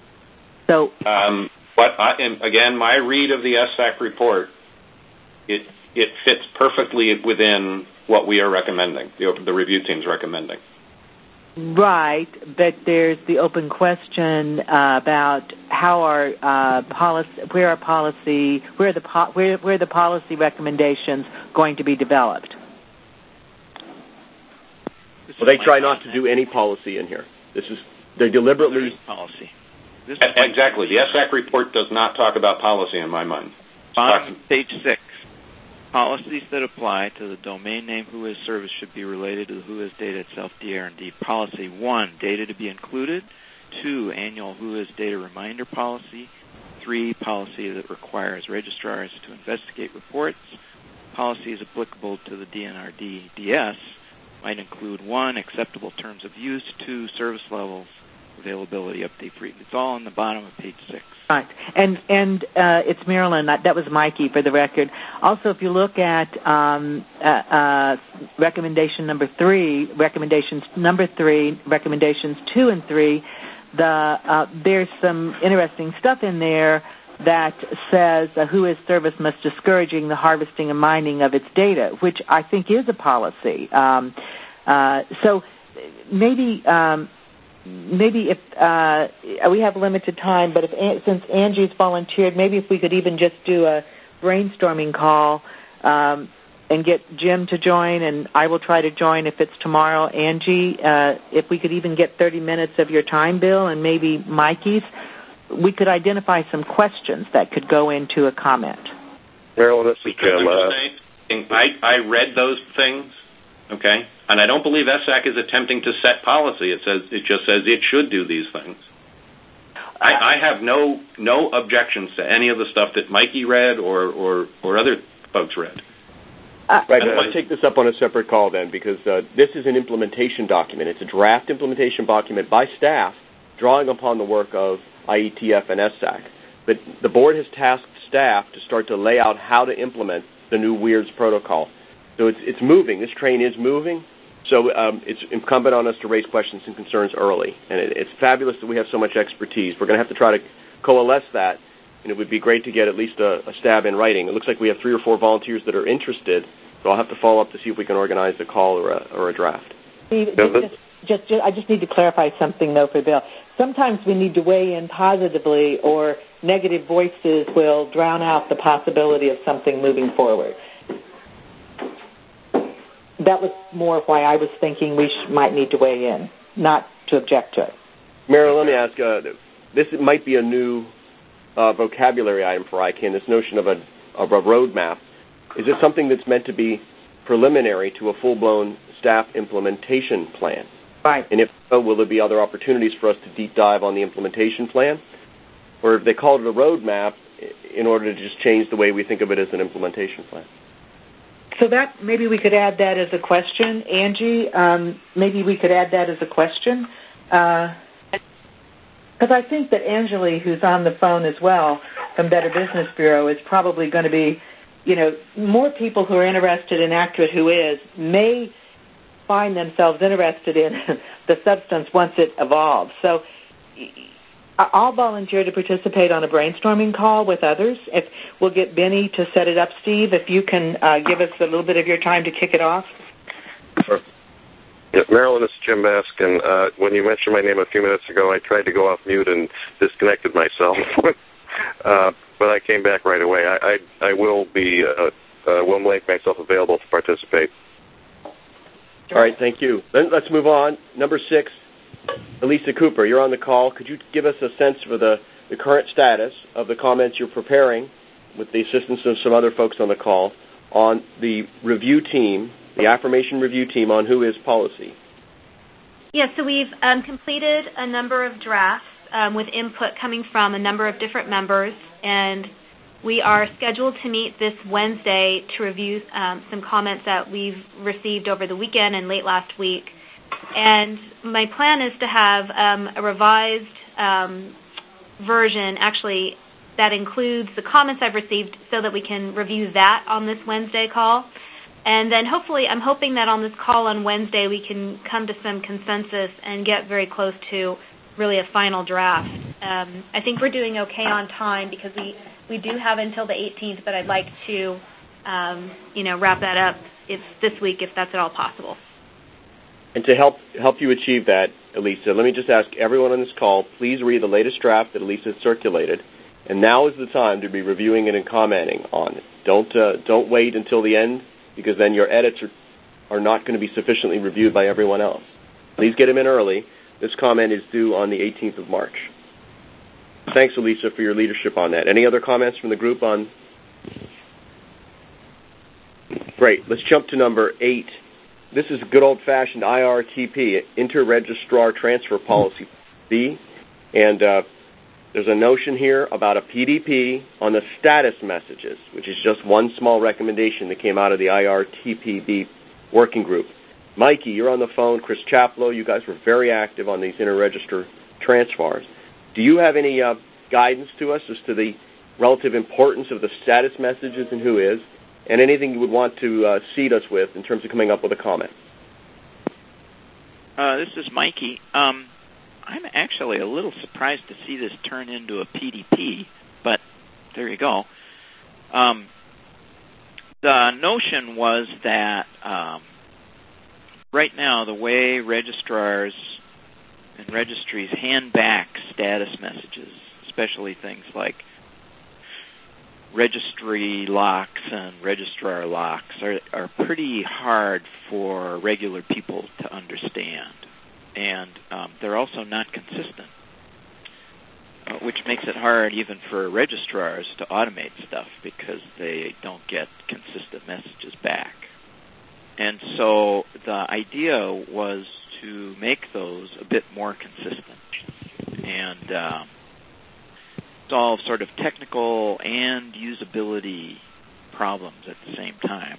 Speaker 3: So,
Speaker 7: um, but I, and again, my read of the S A C report, it it fits perfectly within what we are recommending, the, the review team's recommending.
Speaker 3: Right, but there's the open question uh, about how our uh, policy, where our policy, where the po- where where the policy recommendations going to be developed.
Speaker 5: Well, they try not to do any policy in here. This is they deliberately
Speaker 11: policy. This
Speaker 7: is exactly. The S A C report does not talk about policy in my mind.
Speaker 11: On page six, policies that apply to the domain name Who Is service should be related to the Who Is data itself, D R and D policy. One, data to be included. Two, annual Who Is data reminder policy. Three, policy that requires registrars to investigate reports. Policies applicable to the D N R D D S might include one, acceptable terms of use. Two, service levels, availability, update free. It's all on the bottom of page six.
Speaker 3: Right, and and uh, it's Marilyn. That was Mikey for the record. Also, if you look at um, uh, uh, recommendation number three, recommendations number three, recommendations two and three, the uh, there's some interesting stuff in there that says uh, Who Is service must discouraging the harvesting and mining of its data, which I think is a policy. Um, uh, so maybe. Um, Maybe if uh, we have limited time, but if since Angie's volunteered, maybe if we could even just do a brainstorming call um, and get Jim to join, and I will try to join if it's tomorrow. Angie, uh, if we could even get thirty minutes of your time, Bill, and maybe Mikey's, we could identify some questions that could go into a comment.
Speaker 4: Marilyn, this is Jim.
Speaker 7: Uh, I, I read those things, okay? And I don't believe S A C is attempting to set policy. It says it just says it should do these things. I, I have no no objections to any of the stuff that Mikey read or, or, or other folks read.
Speaker 5: Uh, right, but I'll take this up on a separate call then, because uh, this is an implementation document. It's a draft implementation document by staff drawing upon the work of I E T F and S A C. But the board has tasked staff to start to lay out how to implement the new WEIRDS protocol. So it's it's moving. This train is moving. So um, it's incumbent on us to raise questions and concerns early. And it, it's fabulous that we have so much expertise. We're going to have to try to coalesce that, and it would be great to get at least a, a stab in writing. It looks like we have three or four volunteers that are interested, so I'll have to follow up to see if we can organize a call or a, or a draft.
Speaker 3: Steve, just, just, just, I just need to clarify something, though, for Bill. Sometimes we need to weigh in positively, or negative voices will drown out the possibility of something moving forward. That was more why I was thinking we sh- might need to weigh in, not to object to it.
Speaker 5: Marilyn, let me ask, uh, this might be a new uh, vocabulary item for I CANN, this notion of a, of a roadmap. Is it something that's meant to be preliminary to a full-blown staff implementation plan?
Speaker 3: Right.
Speaker 5: And if so, will there be other opportunities for us to deep dive on the implementation plan? Or if they call it a roadmap in order to just change the way we think of it as an implementation plan?
Speaker 3: So that, maybe we could add that as a question. Angie, um, maybe we could add that as a question. Because uh, I think that Angeli, who's on the phone as well from Better Business Bureau, is probably going to be, you know, more people who are interested in Accurate Who Is may find themselves interested in the substance once it evolves. So I'll volunteer to participate on a brainstorming call with others. If we'll get Benny to set it up, Steve, if you can uh, give us a little bit of your time to kick it off.
Speaker 12: Sure. Yeah, Marilyn, this is Jim Baskin. Uh, when you mentioned my name a few minutes ago, I tried to go off mute and disconnected myself, uh, but I came back right away. I, I, I will be uh, uh, will make myself available to participate.
Speaker 5: All right, thank you. Then let's move on. Number six. Elisa Cooper, you're on the call. Could you give us a sense for the, the current status of the comments you're preparing, with the assistance of some other folks on the call, on the review team, the affirmation review team on Who Is policy?
Speaker 8: Yeah, so we've um, completed a number of drafts um, with input coming from a number of different members, and we are scheduled to meet this Wednesday to review um, some comments that we've received over the weekend and late last week. And my plan is to have um, a revised um, version, actually, that includes the comments I've received so that we can review that on this Wednesday call. And then hopefully, I'm hoping that on this call on Wednesday, we can come to some consensus and get very close to really a final draft. Um, I think we're doing okay on time because we, we do have until the eighteenth, but I'd like to, um, you know, wrap that up if this week, if that's at all possible.
Speaker 5: And to help help you achieve that, Elisa, let me just ask everyone on this call, please read the latest draft that Elisa has circulated. And now is the time to be reviewing it and commenting on it. Don't uh, don't wait until the end, because then your edits are, are not going to be sufficiently reviewed by everyone else. Please get them in early. This comment is due on the eighteenth of March. Thanks, Elisa, for your leadership on that. Any other comments from the group on? Great. Let's jump to number eight. This is good old-fashioned I R T P, Inter-Registrar Transfer Policy B, and uh, there's a notion here about a P D P on the status messages, which is just one small recommendation that came out of the I R T P B working group. Mikey, you're on the phone. Chris Chaplow, you guys were very active on these inter-register transfers. Do you have any uh, guidance to us as to the relative importance of the status messages and who is, and anything you would want to uh, seed us with in terms of coming up with a comment?
Speaker 11: Uh, this is Mikey. Um, I'm actually a little surprised to see this turn into a P D P, but there you go. Um, the notion was that um, right now the way registrars and registries hand back status messages, especially things like registry locks and registrar locks, are, are pretty hard for regular people to understand. And um, they're also not consistent, uh, which makes it hard even for registrars to automate stuff because they don't get consistent messages back. And so the idea was to make those a bit more consistent and uh, solve sort of technical and usability problems at the same time.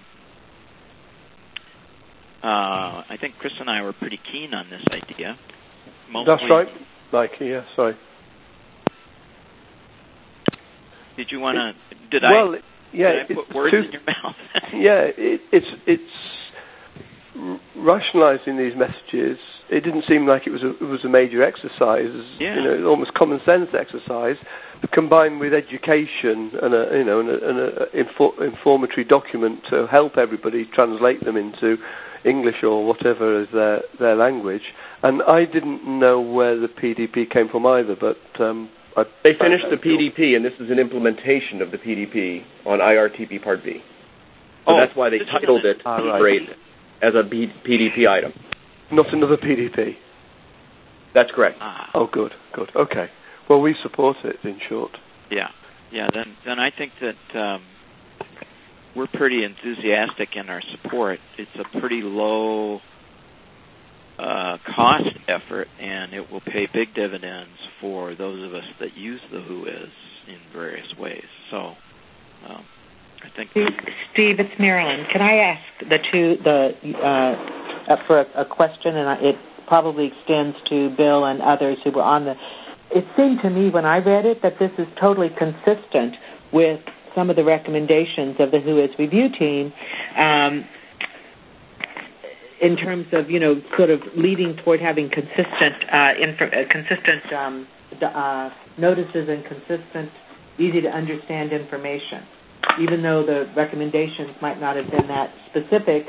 Speaker 11: Uh, I think Chris and I were pretty keen on this idea. Mostly,
Speaker 9: That's right, Mikey, yeah, sorry.
Speaker 11: Did you want to, did
Speaker 9: well,
Speaker 11: I?
Speaker 9: Yeah,
Speaker 11: Did I put words
Speaker 9: too,
Speaker 11: in your mouth?
Speaker 9: yeah, it, it's it's rationalising these messages. It didn't seem like it was a, it was a major exercise.
Speaker 11: Yeah.
Speaker 9: You know, almost common sense exercise, combined with education and a you know and an info, informatory document to help everybody translate them into English or whatever is their their language. And I didn't know where the P D P came from either, but um, I,
Speaker 5: they finished the P D P, and this is an implementation of the P D P on I R T P Part B. So
Speaker 11: oh,
Speaker 5: that's why they titled it
Speaker 9: ah, right.
Speaker 5: Great as a P D P item.
Speaker 9: Not another P D P.
Speaker 5: That's correct.
Speaker 11: Ah.
Speaker 9: Oh, good, good. Okay. Well, we support it, in short.
Speaker 11: Yeah, yeah. Then, then I think that um, we're pretty enthusiastic in our support. It's a pretty low uh, cost effort, and it will pay big dividends for those of us that use the W H O is in various ways. So, um, I think.
Speaker 3: Steve, Steve, it's Marilyn. Can I ask the two the uh, for a, a question, and it probably extends to Bill and others who were on the. It seemed to me when I read it that this is totally consistent with some of the recommendations of the W H O is review team um, in terms of, you know, sort of leading toward having consistent, uh, inf- uh, consistent um, uh, notices and consistent, easy to understand information. Even though the recommendations might not have been that specific,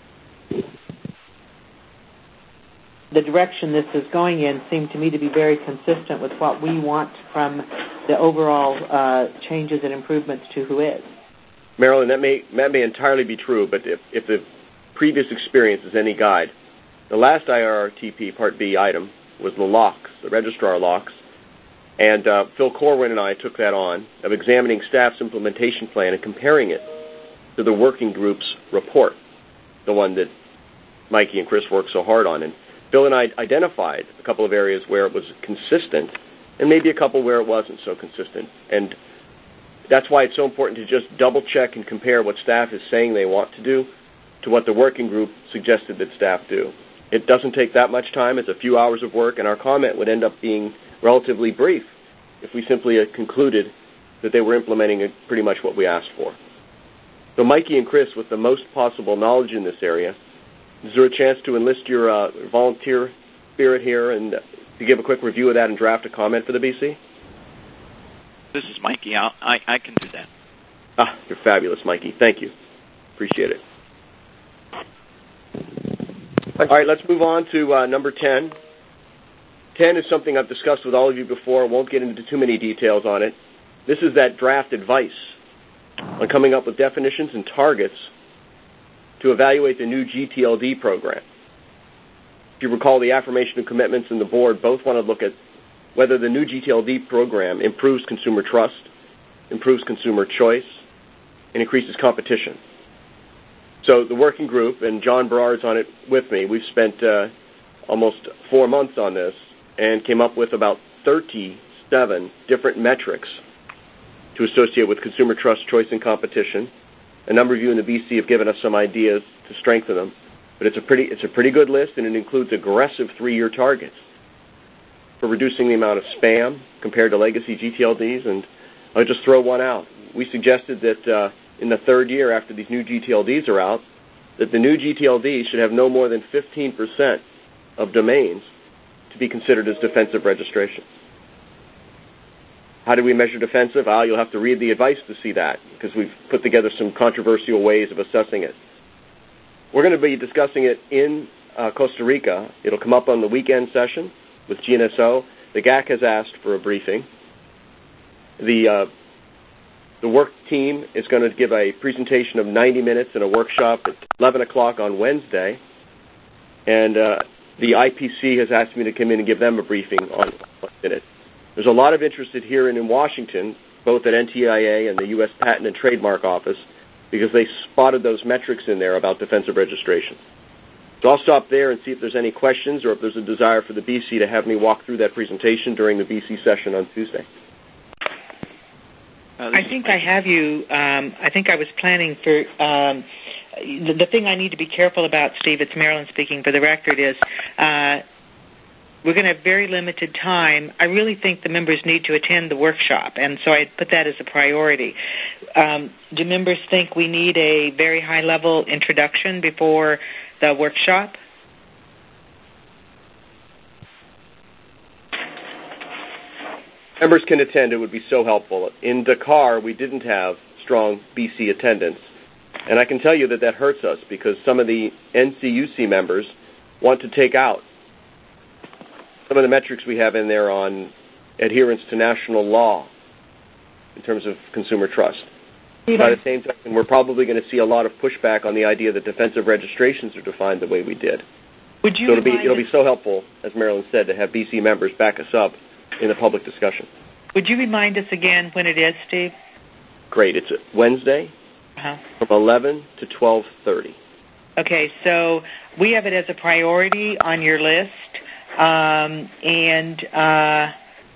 Speaker 3: the direction this is going in seemed to me to be very consistent with what we want from the overall uh, changes and improvements to W H O is.
Speaker 5: Marilyn, that may that may entirely be true, but if, if the previous experience is any guide, the last I R T P Part B item was the locks, the registrar locks, and uh, Phil Corwin and I took that on, of examining staff's implementation plan and comparing it to the working group's report, the one that Mikey and Chris worked so hard on. And Bill and I identified a couple of areas where it was consistent and maybe a couple where it wasn't so consistent. And that's why it's so important to just double-check and compare what staff is saying they want to do to what the working group suggested that staff do. It doesn't take that much time. It's a few hours of work, and our comment would end up being relatively brief if we simply had concluded that they were implementing pretty much what we asked for. So Mikey and Chris, with the most possible knowledge in this area, is there a chance to enlist your uh, volunteer spirit here and uh, to give a quick review of that and draft a comment for the B C?
Speaker 11: This is Mikey. I'll, I I can do that.
Speaker 5: Ah, you're fabulous, Mikey. Thank you. Appreciate it. All right, let's move on to uh, number ten. ten is something I've discussed with all of you before. I won't get into too many details on it. This is that draft advice on coming up with definitions and targets to evaluate the new G T L D program. If you recall, the affirmation of commitments and the board both want to look at whether the new G T L D program improves consumer trust, improves consumer choice, and increases competition. So the working group, and John Berard's on it with me, we've spent uh, almost four months on this and came up with about thirty-seven different metrics to associate with consumer trust, choice, and competition. A number of you in the B C have given us some ideas to strengthen them, but it's a pretty it's a pretty good list, and it includes aggressive three-year targets for reducing the amount of spam compared to legacy G T L Ds. And I'll just throw one out. We suggested that uh, in the third year after these new G T L Ds are out, that the new G T L Ds should have no more than fifteen percent of domains to be considered as defensive registration. How do we measure defensive? Ah, you'll have to read the advice to see that, because we've put together some controversial ways of assessing it. We're going to be discussing it in uh, Costa Rica. It'll come up on the weekend session with G N S O. The G A C has asked for a briefing. The uh, the work team is going to give a presentation of ninety minutes and a workshop at eleven o'clock on Wednesday. And uh, the I P C has asked me to come in and give them a briefing on it. There's a lot of interest here in, in Washington, both at N T I A and the U S Patent and Trademark Office, because they spotted those metrics in there about defensive registration. So I'll stop there and see if there's any questions or if there's a desire for the B C to have me walk through that presentation during the B C session on Tuesday.
Speaker 3: Uh, I think I have you. Um, I think I was planning for um, the, the thing I need to be careful about, Steve. It's Marilyn speaking for the record. Is uh,
Speaker 13: we're going to have very limited time. I really think the members need to attend the workshop, and so I put that as a priority. Um, do members think we need a very high-level introduction before the workshop?
Speaker 5: Members can attend. It would be so helpful. In Dakar, we didn't have strong B C attendance, and I can tell you that that hurts us because some of the N C U C members want to take out some of the metrics we have in there on adherence to national law in terms of consumer trust. By the same token, we're probably going to see a lot of pushback on the idea that defensive registrations are defined the way we did.
Speaker 13: Would you
Speaker 5: so it'll be, it'll be so helpful, as Marilyn said, to have B C members back us up in the public discussion.
Speaker 13: Would you remind us again when it is, Steve?
Speaker 5: Great. It's Wednesday uh-huh. from eleven to twelve thirty.
Speaker 13: Okay, so we have it as a priority on your list, um, and uh,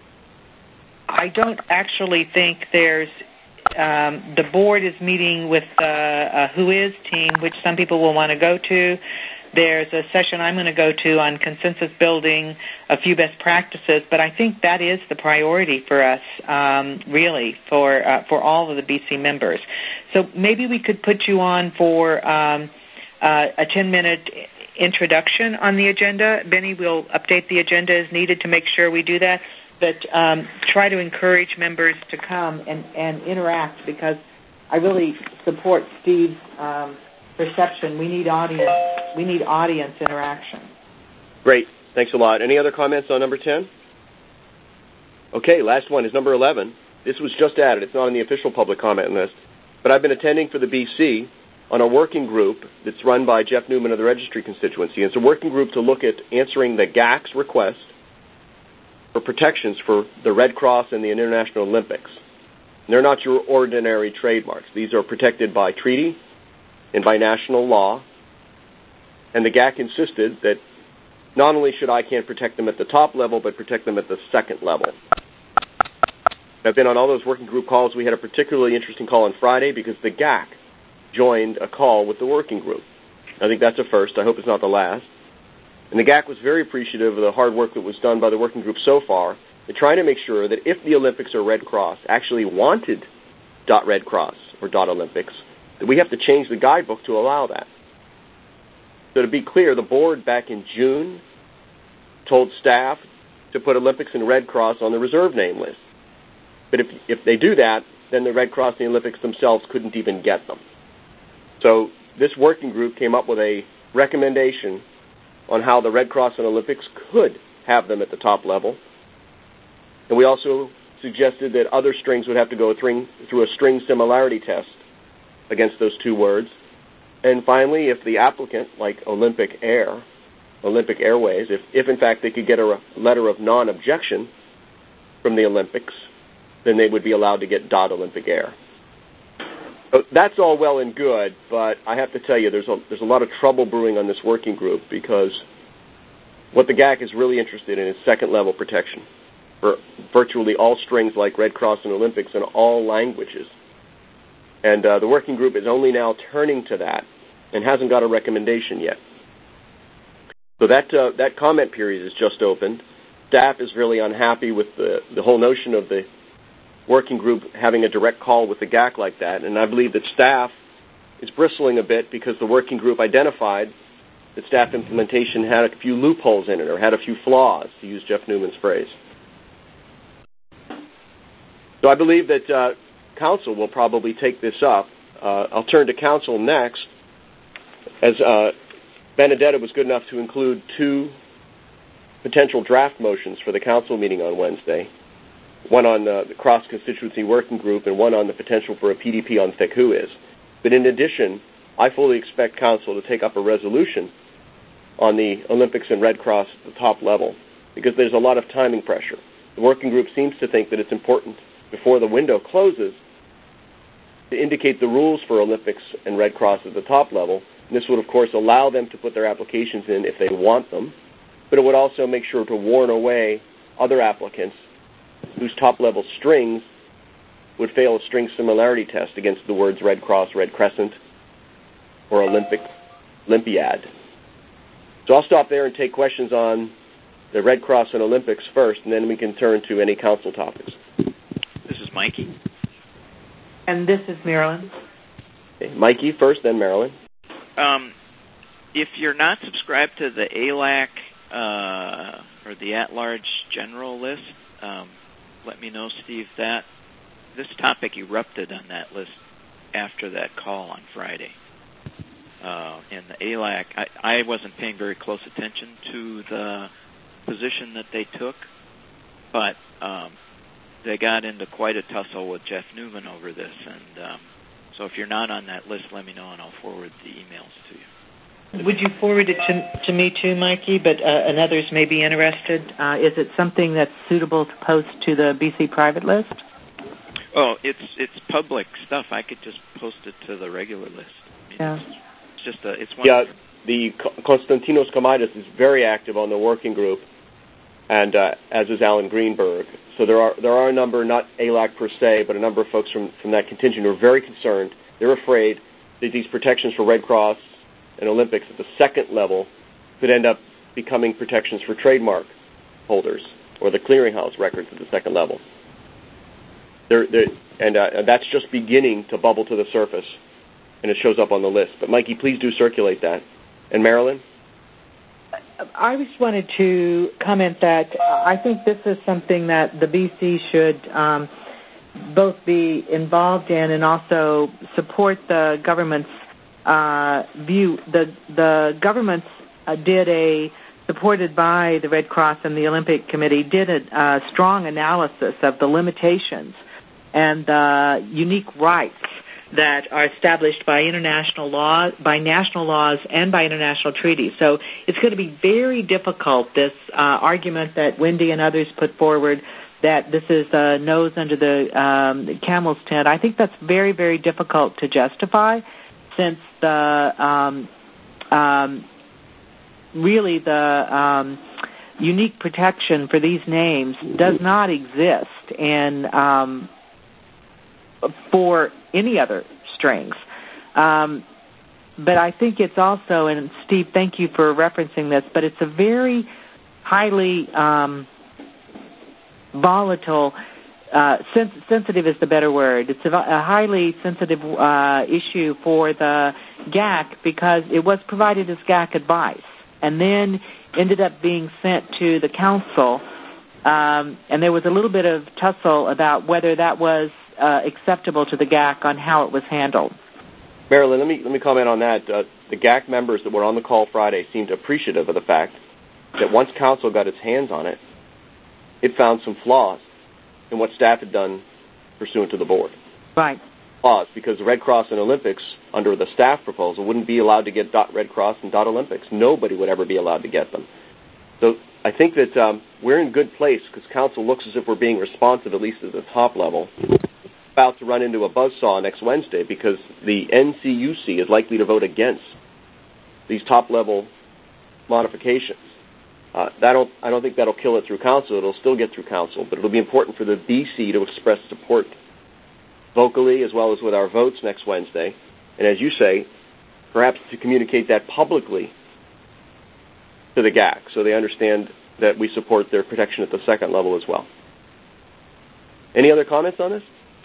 Speaker 13: I don't actually think there's um, the board is meeting with uh, a Who Is team, which some people will want to go to. There's a session I'm going to go to on consensus building, a few best practices, but I think that is the priority for us, um, really, for uh, for all of the B C members. So maybe we could put you on for um, uh, a ten-minute introduction on the agenda. Benny will update the agenda as needed to make sure we do that, but um, try to encourage members to come and, and interact because I really support Steve's um, perception. We need audience. We need audience interaction.
Speaker 5: Great. Thanks a lot. Any other comments on number ten? Okay, last one is number eleven. This was just added. It's not on the official public comment list. But I've been attending for the B C on a working group that's run by Jeff Newman of the Registry constituency. It's a working group to look at answering the G A C's request for protections for the Red Cross and the International Olympics. And they're not your ordinary trademarks. These are protected by treaty and by national law. And the G A C insisted that not only should I C A N protect them at the top level, but protect them at the second level. I've been on all those working group calls. We had a particularly interesting call on Friday because the G A C joined a call with the working group. I think that's a first. I hope it's not the last. And the G A C was very appreciative of the hard work that was done by the working group so far in trying to make sure that if the Olympics or Red Cross actually wanted .Red Cross or .Olympics, that we have to change the guidebook to allow that. So to be clear, the board back in June told staff to put Olympics and Red Cross on the reserve name list. But if if they do that, then the Red Cross and the Olympics themselves couldn't even get them. So this working group came up with a recommendation on how the Red Cross and Olympics could have them at the top level. And we also suggested that other strings would have to go through a string similarity test against those two words. And finally, if the applicant, like Olympic Air, Olympic Airways, if, if in fact they could get a letter of non-objection from the Olympics, then they would be allowed to get .Olympic Air. So that's all well and good, but I have to tell you, there's a, there's a lot of trouble brewing on this working group because what the G A C is really interested in is second-level protection for virtually all strings like Red Cross and Olympics in all languages. And uh, the working group is only now turning to that and hasn't got a recommendation yet. So that uh, that comment period is just opened. Staff is really unhappy with the, the whole notion of the working group having a direct call with the G A C like that. And I believe that staff is bristling a bit because the working group identified that staff implementation had a few loopholes in it or had a few flaws, to use Jeff Newman's phrase. So I believe that uh, Council will probably take this up. Uh, I'll turn to Council next, as uh, Benedetta was good enough to include two potential draft motions for the Council meeting on Wednesday, one on uh, the cross-constituency working group and one on the potential for a P D P on thick who is. But in addition, I fully expect Council to take up a resolution on the Olympics and Red Cross at the top level because there's a lot of timing pressure. The working group seems to think that it's important before the window closes to indicate the rules for Olympics and Red Cross at the top level. And this would, of course, allow them to put their applications in if they want them, but it would also make sure to warn away other applicants whose top-level strings would fail a string similarity test against the words Red Cross, Red Crescent, or Olympic, Olympiad. So I'll stop there and take questions on the Red Cross and Olympics first, and then we can turn to any council topics.
Speaker 11: This is Mikey.
Speaker 13: And this is Marilyn.
Speaker 5: Okay, Mikey first, then Marilyn.
Speaker 11: Um, if you're not subscribed to the A L A C uh, or the at-large general list, um, let me know, Steve. That this topic erupted on that list after that call on Friday. Uh, and the A L A C, I, I wasn't paying very close attention to the position that they took, but um, they got into quite a tussle with Jeff Newman over this. And um, so if you're not on that list, let me know, and I'll forward the emails to you.
Speaker 13: Would you forward it to, to me too, Mikey, but uh, and others may be interested? Uh, is it something that's suitable to post to the B C private list?
Speaker 11: Oh, it's it's public stuff. I could just post it to the regular list. I mean,
Speaker 13: yeah.
Speaker 11: It's, it's just a, it's one.
Speaker 5: Yeah, the Konstantinos Komaitis is very active on the working group, and uh, as is Alan Greenberg. So there are there are a number, not A L A C per se, but a number of folks from, from that contingent who are very concerned. They're afraid that these protections for Red Cross and Olympics at the second level could end up becoming protections for trademark holders or the clearinghouse records at the second level. They're, they're, and uh, that's just beginning to bubble to the surface, and it shows up on the list. But, Mikey, please do circulate that. And Marilyn?
Speaker 13: I just wanted to comment that I think this is something that the B C should um, both be involved in and also support the government's uh, view. The the government uh, did a, supported by the Red Cross and the Olympic Committee, did a uh, strong analysis of the limitations and the unique rights that are established by international law, by national laws, and by international treaties. So it's going to be very difficult, this uh, argument that Wendy and others put forward, that this is a nose under the um, camel's tent. I think that's very, very difficult to justify, since the um, um, really the um, unique protection for these names does not exist in um, for any other strings. Um, but I think it's also, and Steve, thank you for referencing this, but it's a very highly um, volatile, uh, sens- sensitive is the better word. It's a, a highly sensitive uh, issue for the G A C because it was provided as G A C advice and then ended up being sent to the council, um, and there was a little bit of tussle about whether that was Uh, acceptable to the G A C on how it was handled.
Speaker 5: Marilyn, let me let me comment on that. Uh, the G A C members that were on the call Friday seemed appreciative of the fact that once council got its hands on it, it found some flaws in what staff had done pursuant to the board.
Speaker 13: Right.
Speaker 5: Flaws, because the Red Cross and Olympics, under the staff proposal, wouldn't be allowed to get dot Red Cross and dot Olympics. Nobody would ever be allowed to get them. So I think that um, we're in good place because council looks as if we're being responsive, at least at the top level. About to run into a buzzsaw next Wednesday because the N C U C is likely to vote against these top-level modifications. Uh, that'll, I don't think that'll kill it through council. It'll still get through council, but it'll be important for the B C to express support vocally as well as with our votes next Wednesday. And as you say, perhaps to communicate that publicly to the G A C so they understand that we support their protection at the second level as well. Any other comments on this?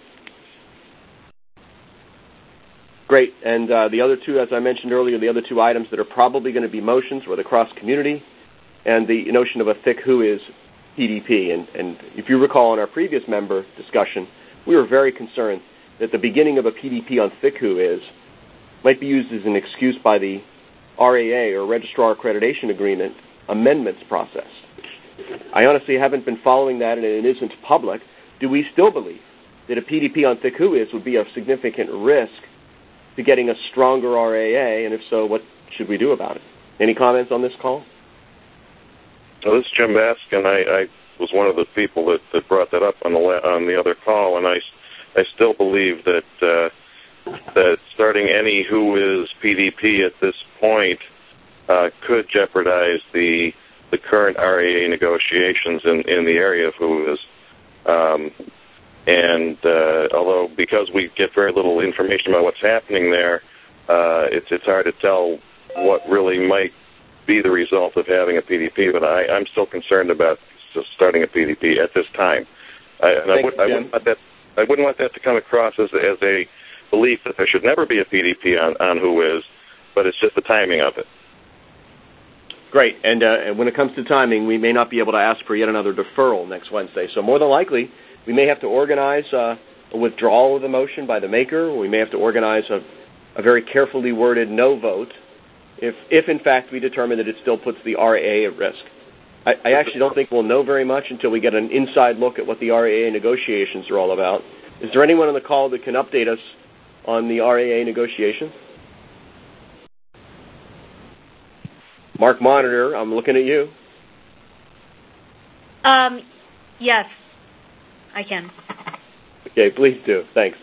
Speaker 5: Great. And uh, the other two, as I mentioned earlier, the other two items that are probably going to be motions were the cross-community and the notion of a thick who is P D P. And, and if you recall in our previous member discussion, we were very concerned that the beginning of a P D P on thick who is might be used as an excuse by the R A A, or Registrar Accreditation Agreement, amendments process. I honestly haven't been following that, and it isn't public. Do we still believe that a P D P on thick who is would be a significant risk to getting a stronger R A A, and if so, what should we do about it? Any comments on this call?
Speaker 12: So this is Jim Baskin. I, I was one of the people that, that brought that up on the on the other call, and I, I still believe that uh, that starting any who is P D P at this point uh, could jeopardize the the current R A A negotiations in, in the area of who is. Um, And uh, although because we get very little information about what's happening there, uh, it's it's hard to tell what really might be the result of having a P D P, but I, I'm still concerned about starting a P D P at this time. I, and I, would, I, wouldn't want that, I wouldn't want that to come across as, as a belief that there should never be a P D P on, on WHOIS, but it's just the timing of it.
Speaker 5: Great. And, uh, and when it comes to timing, we may not be able to ask for yet another deferral next Wednesday. So more than likely, we may have to organize uh, a withdrawal of the motion by the maker. Or we may have to organize a, a very carefully worded no vote if, if, in fact, we determine that it still puts the R A A at risk. I, I actually don't think we'll know very much until we get an inside look at what the R A A negotiations are all about. Is there anyone on the call that can update us on the R A A negotiations? Mark Monitor, I'm looking at you.
Speaker 8: Um, yes, I can.
Speaker 5: Okay, please do. Thanks.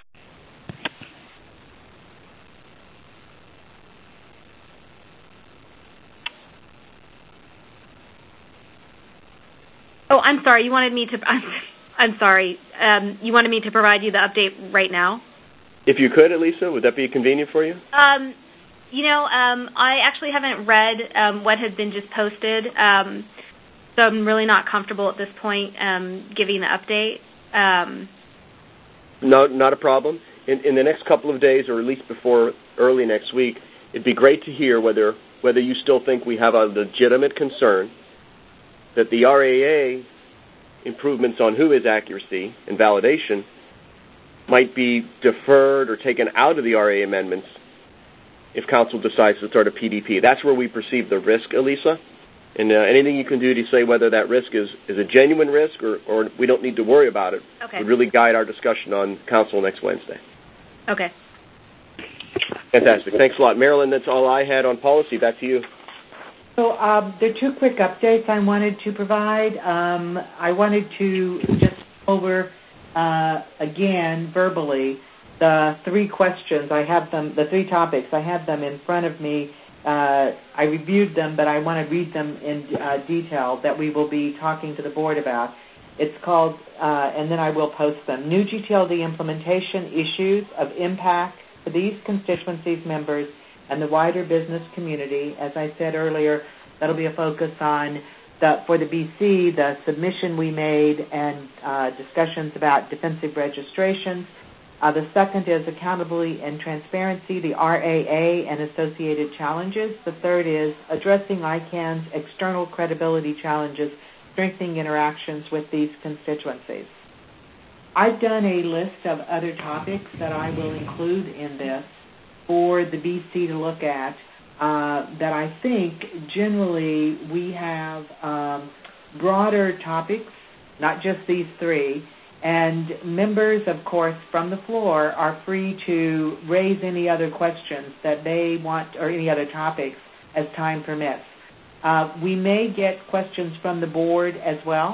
Speaker 8: Oh, I'm sorry. You wanted me to. I'm, I'm sorry. Um, you wanted me to provide you the update right now?
Speaker 5: If you could, Elisa, would that be convenient for you?
Speaker 8: Um, you know, um, I actually haven't read um, what has been just posted, um, so I'm really not comfortable at this point um, giving the update. Um,
Speaker 5: no, not a problem. In, in the next couple of days, or at least before early next week, it'd be great to hear whether whether you still think we have a legitimate concern that the R A A improvements on WHOIS accuracy and validation might be deferred or taken out of the R A A amendments if Council decides to start a P D P. That's where we perceive the risk, Elisa. And uh, anything you can do to say whether that risk is, is a genuine risk or, or we don't need to worry about it
Speaker 8: okay.
Speaker 5: would really guide our discussion on Council next Wednesday.
Speaker 8: Okay.
Speaker 5: Fantastic. Thanks a lot. Marilyn, that's all I had on policy. Back to you.
Speaker 13: So um, there are two quick updates I wanted to provide. Um, I wanted to just go over uh, again verbally the three questions. I have them, the three topics. I have them in front of me. Uh, I reviewed them, but I want to read them in uh, detail that we will be talking to the board about. It's called, uh, and then I will post them, New G T L D Implementation Issues of Impact for these constituencies members and the wider business community. As I said earlier, that'll be a focus on, the, for the B C, the submission we made and uh, discussions about defensive registrations. Uh, the second is accountability and transparency, the R A A and associated challenges. The third is addressing I CAN's external credibility challenges, strengthening interactions with these constituencies. I've done a list of other topics that I will include in this for the B C to look at uh, that I think generally we have um, broader topics, not just these three, and members, of course, from the floor are free to raise any other questions that they want or any other topics as time permits. Uh, we may get questions from the board as well,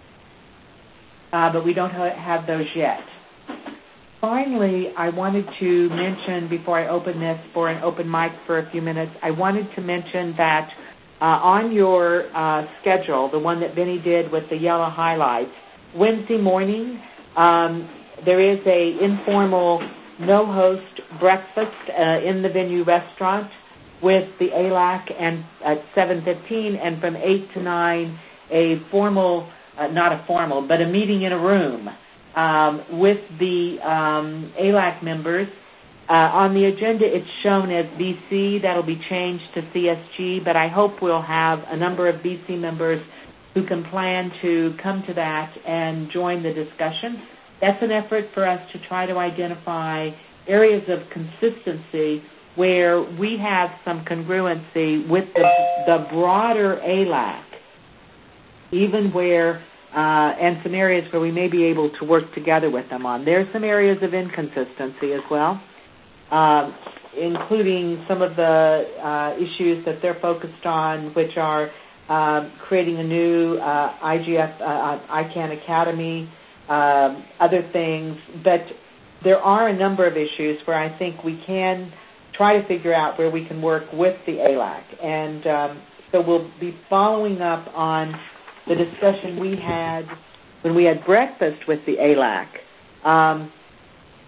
Speaker 13: uh, but we don't ha- have those yet. Finally, I wanted to mention, before I open this for an open mic for a few minutes, I wanted to mention that uh, on your uh, schedule, the one that Benny did with the yellow highlights, Wednesday morning, um, there is a informal no-host breakfast uh, in the venue restaurant with the A L A C and at seven fifteen, and from eight to nine, a formal, uh, not a formal, but a meeting in a room um, with the um, A L A C members. Uh, on the agenda, it's shown as B C. That'll be changed to C S G, but I hope we'll have a number of B C members who can plan to come to that and join the discussion. That's an effort for us to try to identify areas of consistency where we have some congruency with the, the broader A L A C, even where, uh, and some areas where we may be able to work together with them on. There's some areas of inconsistency as well, uh, including some of the uh, issues that they're focused on, which are Uh, creating a new uh, I G F, uh, I CAN Academy, uh, other things. But there are a number of issues where I think we can try to figure out where we can work with the A L A C. And um, so we'll be following up on the discussion we had when we had breakfast with the A L A C. Um,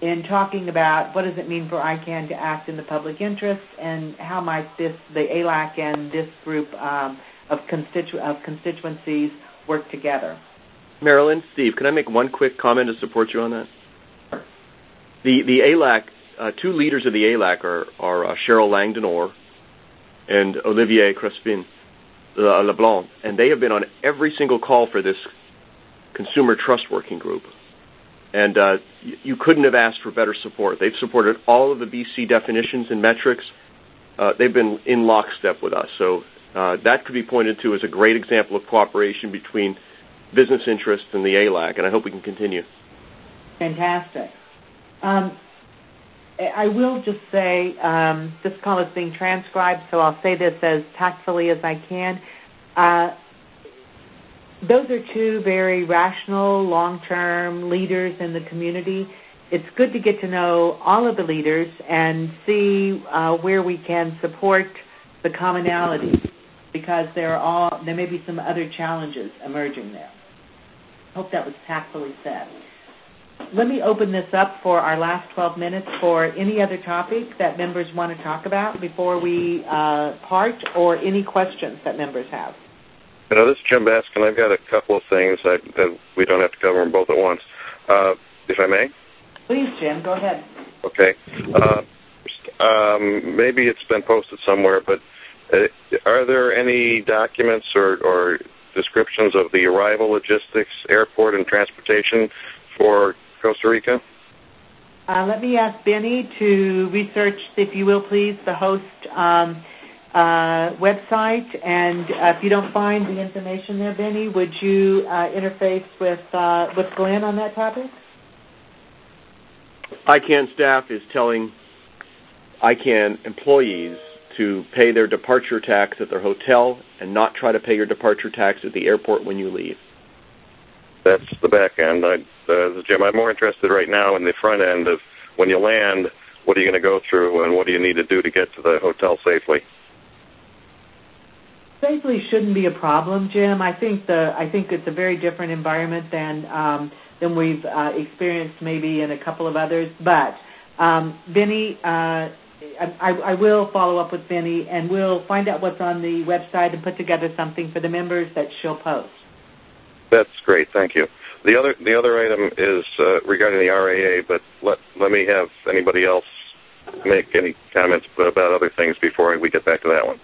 Speaker 13: in talking about what does it mean for I CANN to act in the public interest, and how might this, the A L A C and this group um, of, constitu- of constituencies work together.
Speaker 5: Marilyn, Steve, can I make one quick comment to support you on that? The the A L A C, uh, two leaders of the A L A C are, are uh, Cheryl Langdon-Orr and Olivier Crespin uh, LeBlanc, and they have been on every single call for this Consumer Trust Working Group. And uh, you, you couldn't have asked for better support. They've supported all of the B C definitions and metrics. Uh, they've been in lockstep with us. So uh, that could be pointed to as a great example of cooperation between business interests and the A L A C, and I hope we can continue.
Speaker 13: Fantastic. Um, I will just say, um, this call is being transcribed, so I'll say this as tactfully as I can. Uh, those are two very rational, long-term leaders in the community. It's good to get to know all of the leaders and see uh, where we can support the commonality, because there are all, there may be some other challenges emerging there. I hope that was tactfully said. Let me open this up for our last twelve minutes for any other topic that members want to talk about before we uh, part, or any questions that members have.
Speaker 12: You know, this is Jim Baskin. I've got a couple of things that, that we don't have to cover them both at once. Uh, if I may?
Speaker 13: Please, Jim, go ahead.
Speaker 12: Okay. Uh, um, maybe it's been posted somewhere, but uh, are there any documents or, or descriptions of the arrival logistics, airport, and transportation for Costa Rica?
Speaker 13: Uh, let me ask Benny to research, if you will, please, the host um, uh, website. And uh, if you don't find the information there, Benny, would you uh, interface with uh, with Glenn on that topic?
Speaker 5: I CANN staff is telling I CANN employees to pay their departure tax at their hotel and not try to pay your departure tax at the airport when you leave.
Speaker 12: That's the back end. I, uh, Jim, I'm more interested right now in the front end of when you land, what are you going to go through and what do you need to do to get to the hotel safely?
Speaker 13: Safely shouldn't be a problem, Jim. I think the I think it's a very different environment than um, than we've uh, experienced maybe in a couple of others. But um, Benny, uh, I, I will follow up with Benny, and we'll find out what's on the website and put together something for the members that she'll post.
Speaker 12: That's great, thank you. The other the other item is uh, regarding the R A A, but let let me have anybody else make any comments about other things before we get back to that one.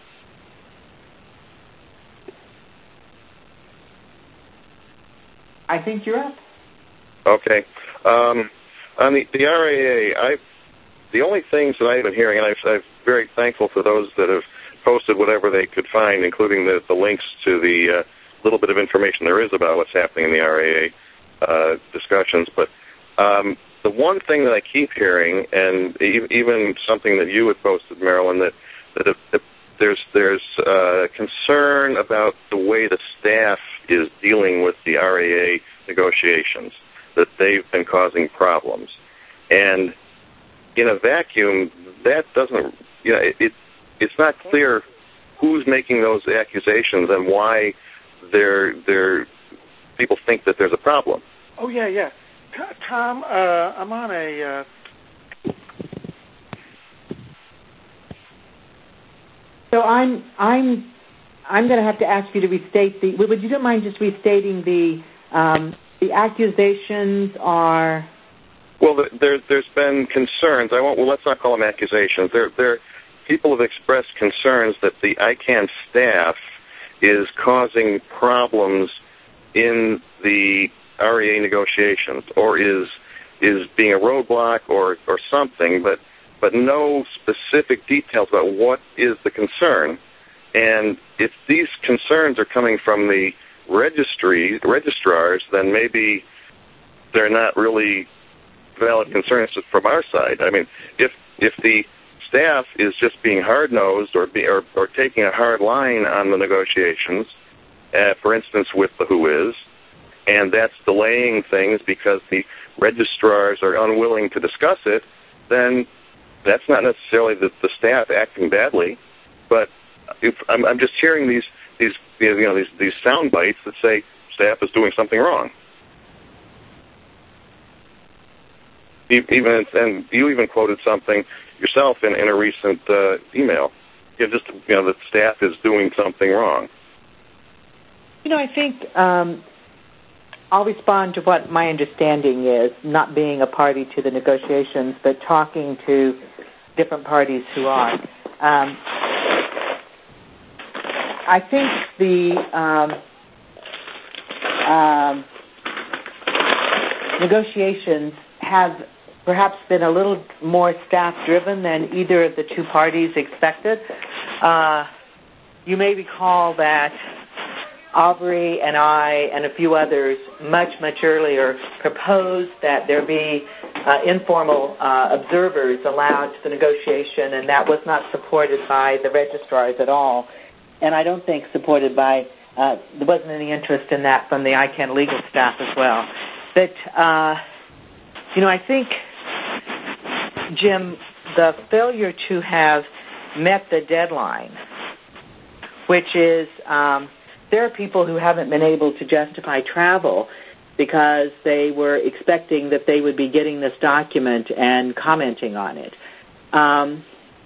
Speaker 13: I think you're up.
Speaker 12: Okay. Um, on the, the R A A, I the only things that I've been hearing, and I've, I'm very thankful for those that have posted whatever they could find, including the, the links to the uh, little bit of information there is about what's happening in the R A A uh, discussions. But um, the one thing that I keep hearing, and even something that you had posted, Marilyn, that that if, if there's there's uh, concern about the way the staff is dealing with the R A A negotiations, that they've been causing problems. And in a vacuum, that doesn't, you know, it, it it's not clear who's making those accusations and why they're, they're, people think that there's a problem.
Speaker 14: Oh, yeah, yeah. Tom, uh, I'm on a... Uh...
Speaker 13: So I'm I'm I'm going to have to ask you to restate the. Would you don't mind just restating the um, the accusations are?
Speaker 12: Well, there there's been concerns. I won't. Well, let's not call them accusations. There there people have expressed concerns that the I CANN staff is causing problems in the R A A negotiations, or is is being a roadblock, or or something, but. but no specific details about what is the concern. And if these concerns are coming from the registry, registrars, then maybe they're not really valid concerns from our side. I mean, if if the staff is just being hard-nosed or, be, or, or taking a hard line on the negotiations, uh, for instance, with the W H O is, and that's delaying things because the registrars are unwilling to discuss it, then that's not necessarily the, the staff acting badly, but if I'm, I'm just hearing these these you know these these sound bites that say staff is doing something wrong. even and you even quoted something yourself in, in a recent uh, email. You know, just you know that staff is doing something wrong.
Speaker 3: You know, I think um, I'll respond to what my understanding is, not being a party to the negotiations, but talking to different parties who are. Um, I think the um, um, negotiations have perhaps been a little more staff-driven than either of the two parties expected. Uh, you may recall that Aubrey and I and a few others much, much earlier proposed that there be uh, informal uh, observers allowed to the negotiation, and that was not supported by the registrars at all. And I don't think supported by, uh, there wasn't any interest in that from the I CANN legal staff as well. But, uh, you know, I think, Jim, the failure to have met the deadline, which is um, there are people who haven't been able to justify travel because they were expecting that they would be getting this document and commenting on it. Um,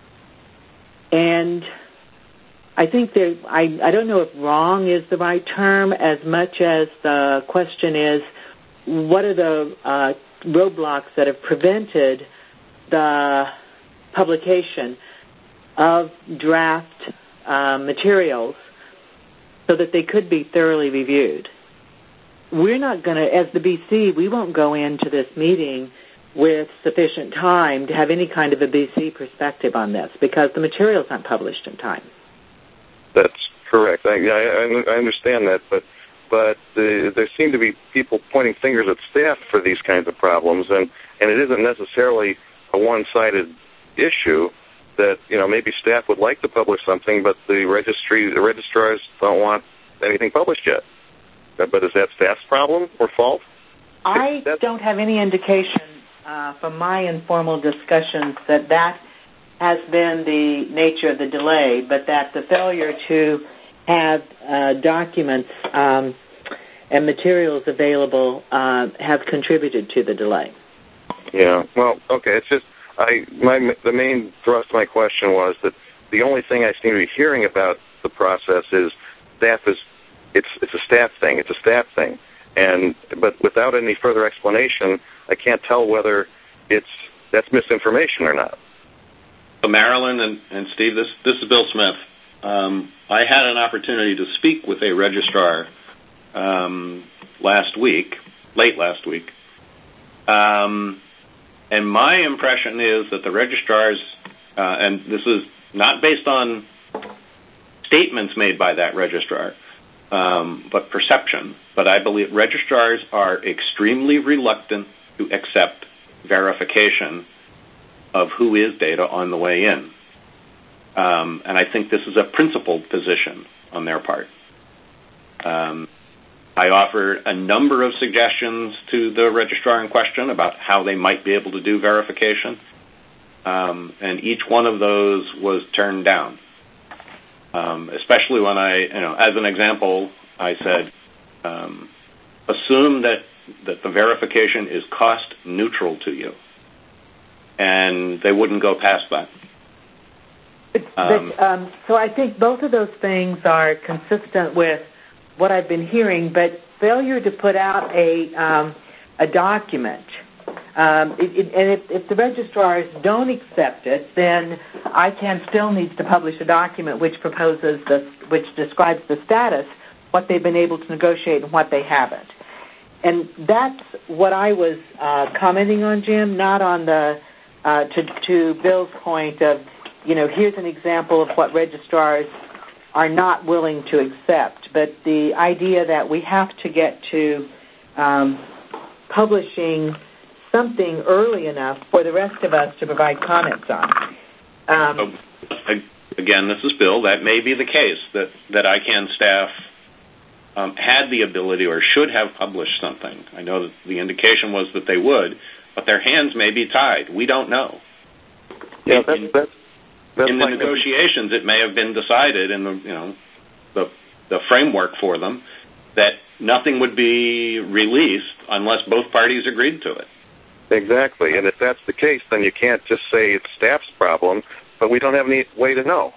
Speaker 3: and I think there, I, I don't know if wrong is the right term as much as the question is, what are the uh, roadblocks that have prevented the publication of draft uh, materials so that they could be thoroughly reviewed? We're not going to, as the B C, we won't go into this meeting with sufficient time to have any kind of a B C perspective on this because the materials aren't published in time.
Speaker 12: That's correct. I, I, I understand that, but but the, there seem to be people pointing fingers at staff for these kinds of problems, and, and it isn't necessarily a one-sided issue that, you know, maybe staff would like to publish something, but the registry, the registrars don't want anything published yet. But is that staff's problem or fault?
Speaker 3: I don't have any indication uh, from my informal discussions that that has been the nature of the delay, but that the failure to have uh, documents um, and materials available uh, have contributed to the delay.
Speaker 12: Yeah, well, okay, it's just, I my the main thrust of my question was that the only thing I seem to be hearing about the process is staff is, it's it's a staff thing, it's a staff thing, and but without any further explanation, I can't tell whether it's that's misinformation or not.
Speaker 7: So Marilyn and, and Steve, this this is Bill Smith. Um, I had an opportunity to speak with a registrar um, last week, late last week, um, and my impression is that the registrars, uh, and this is not based on statements made by that registrar, um, but perception, but I believe registrars are extremely reluctant to accept verification of who is data on the way in. Um, and I think this is a principled position on their part. Um, I offered a number of suggestions to the registrar in question about how they might be able to do verification, um, and each one of those was turned down. Um, especially when I, you know, as an example, I said, um, assume that, that the verification is cost neutral to you. And they wouldn't go past that.
Speaker 3: But, um, but, um, so I think both of those things are consistent with what I've been hearing, but failure to put out a um, a document, um, it, it, and if, if the registrars don't accept it, then I CANN still needs to publish a document which proposes the, which describes the status, what they've been able to negotiate and what they haven't. And that's what I was uh, commenting on, Jim, not on the Uh, to, to Bill's point of, you know, here's an example of what registrars are not willing to accept, but the idea that we have to get to um, publishing something early enough for the rest of us to provide comments on. Um,
Speaker 7: Again, this is Bill. That may be the case, that, that I CANN staff um, had the ability or should have published something. I know that the indication was that they would, but their hands may be tied. We don't know.
Speaker 12: Yeah, that's,
Speaker 7: in,
Speaker 12: that's, that's
Speaker 7: in the
Speaker 12: like
Speaker 7: negotiations, it may have been decided in the you know the the framework for them that nothing would be released unless both parties agreed to it.
Speaker 12: Exactly, and if that's the case, then you can't just say it's staff's problem, but we don't have any way to know.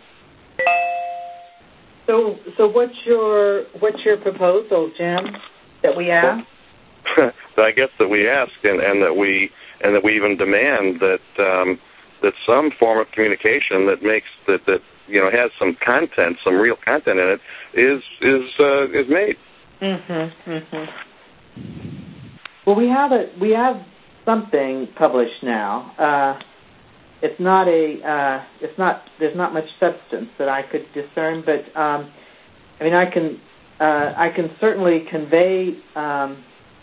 Speaker 3: So, so what's your what's your proposal, Jim? That we ask?
Speaker 12: I guess that we ask, and, and that we and that we even demand that um, that some form of communication that makes that, that you know has some content, some real content in it, is is uh, is made.
Speaker 3: Mm-hmm. Mm-hmm. Well, we have a we have something published now. Uh, it's not a uh, it's not there's not much substance that I could discern, but um, I mean I can uh, I can certainly convey um,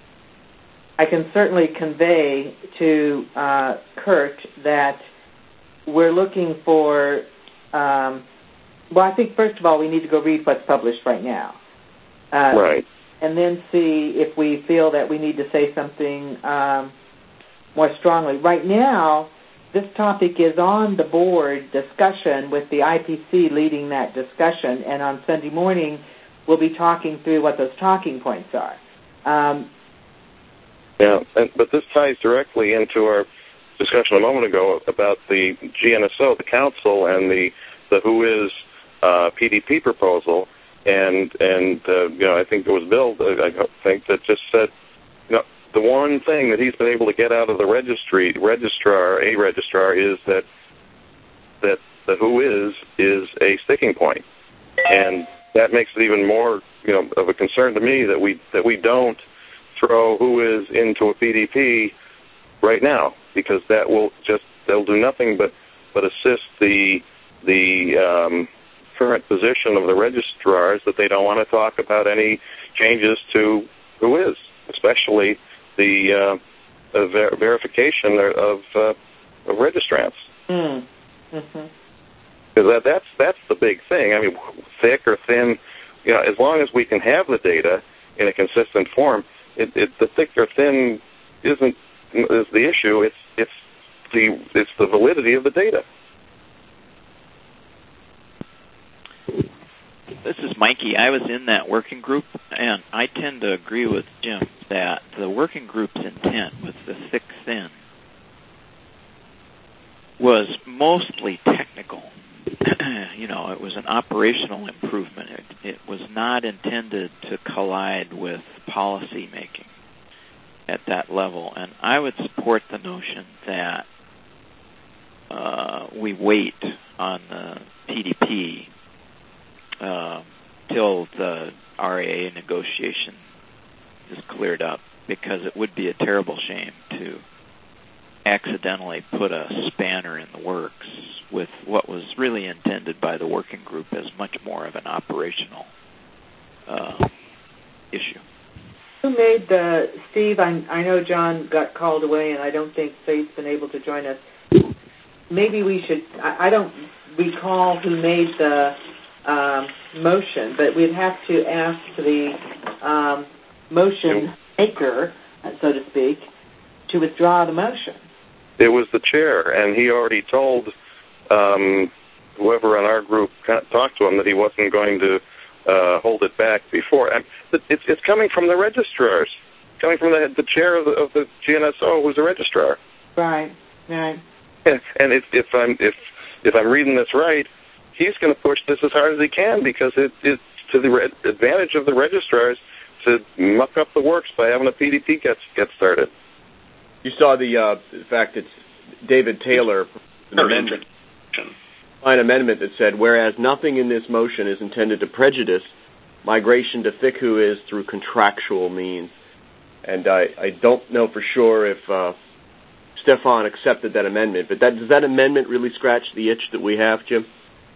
Speaker 3: I can certainly convey to uh, Kurt that we're looking for. Um, well, I think first of all we need to go read what's published right now. Uh,
Speaker 12: right.
Speaker 3: And then see if we feel that we need to say something um, more strongly. Right now, this topic is on the board discussion with the I P C leading that discussion, and on Sunday morning we'll be talking through what those talking points are. Um,
Speaker 12: yeah, and, but this ties directly into our discussion a moment ago about the G N S O, the council, and the, the W H O is uh, P D P proposal. And, and uh, you know, I think it was Bill, I think, that just said, you know, the one thing that he's been able to get out of the registry, registrar, a registrar, is that that the W H O is is a sticking point. And that makes it even more, you know, of a concern to me that we that we don't throw W H O is into a P D P right now, because that will just, they'll do nothing but, but assist the, the, um, current position of the registrars that they don't want to talk about any changes to W H O is, especially the uh, uh, ver- verification of, uh, of registrants.
Speaker 3: Mm. Mm-hmm.
Speaker 12: Because that, that's that's the big thing. I mean, thick or thin, you know, as long as we can have the data in a consistent form, it, it, the thick or thin isn't is the issue. It's it's the it's the validity of the data.
Speaker 11: This is Mikey. I was in that working group, and I tend to agree with Jim that the working group's intent with the thick-thin was mostly technical. You know, it was an operational improvement. It, it was not intended to collide with policy making at that level. And I would support the notion that uh, we wait on the P D P Uh, till the R A A negotiation is cleared up, because it would be a terrible shame to accidentally put a spanner in the works with what was really intended by the working group as much more of an operational uh, issue.
Speaker 3: Who made the, Steve, I, I know John got called away, and I don't think Faith's been able to join us. Maybe we should, I, I don't recall who made the Um, motion, but we'd have to ask the um, motion maker, so to speak, to withdraw the motion.
Speaker 12: It was the chair, and he already told um, whoever in our group talked to him that he wasn't going to uh, hold it back before. And it's, it's coming from the registrars, coming from the, the chair of the, of the G N S O, who's the registrar.
Speaker 3: Right, right.
Speaker 12: And, and if, if I'm if if I'm reading this right, he's going to push this as hard as he can, because it, it's to the re- advantage of the registrars to muck up the works by having a P D P get, get started.
Speaker 5: You saw the, uh, the fact that David Taylor, an amendment, an amendment that said, whereas nothing in this motion is intended to prejudice migration to thick W H O is through contractual means. And I, I don't know for sure if uh, Stefan accepted that amendment, but that, does that amendment really scratch the itch that we have, Jim?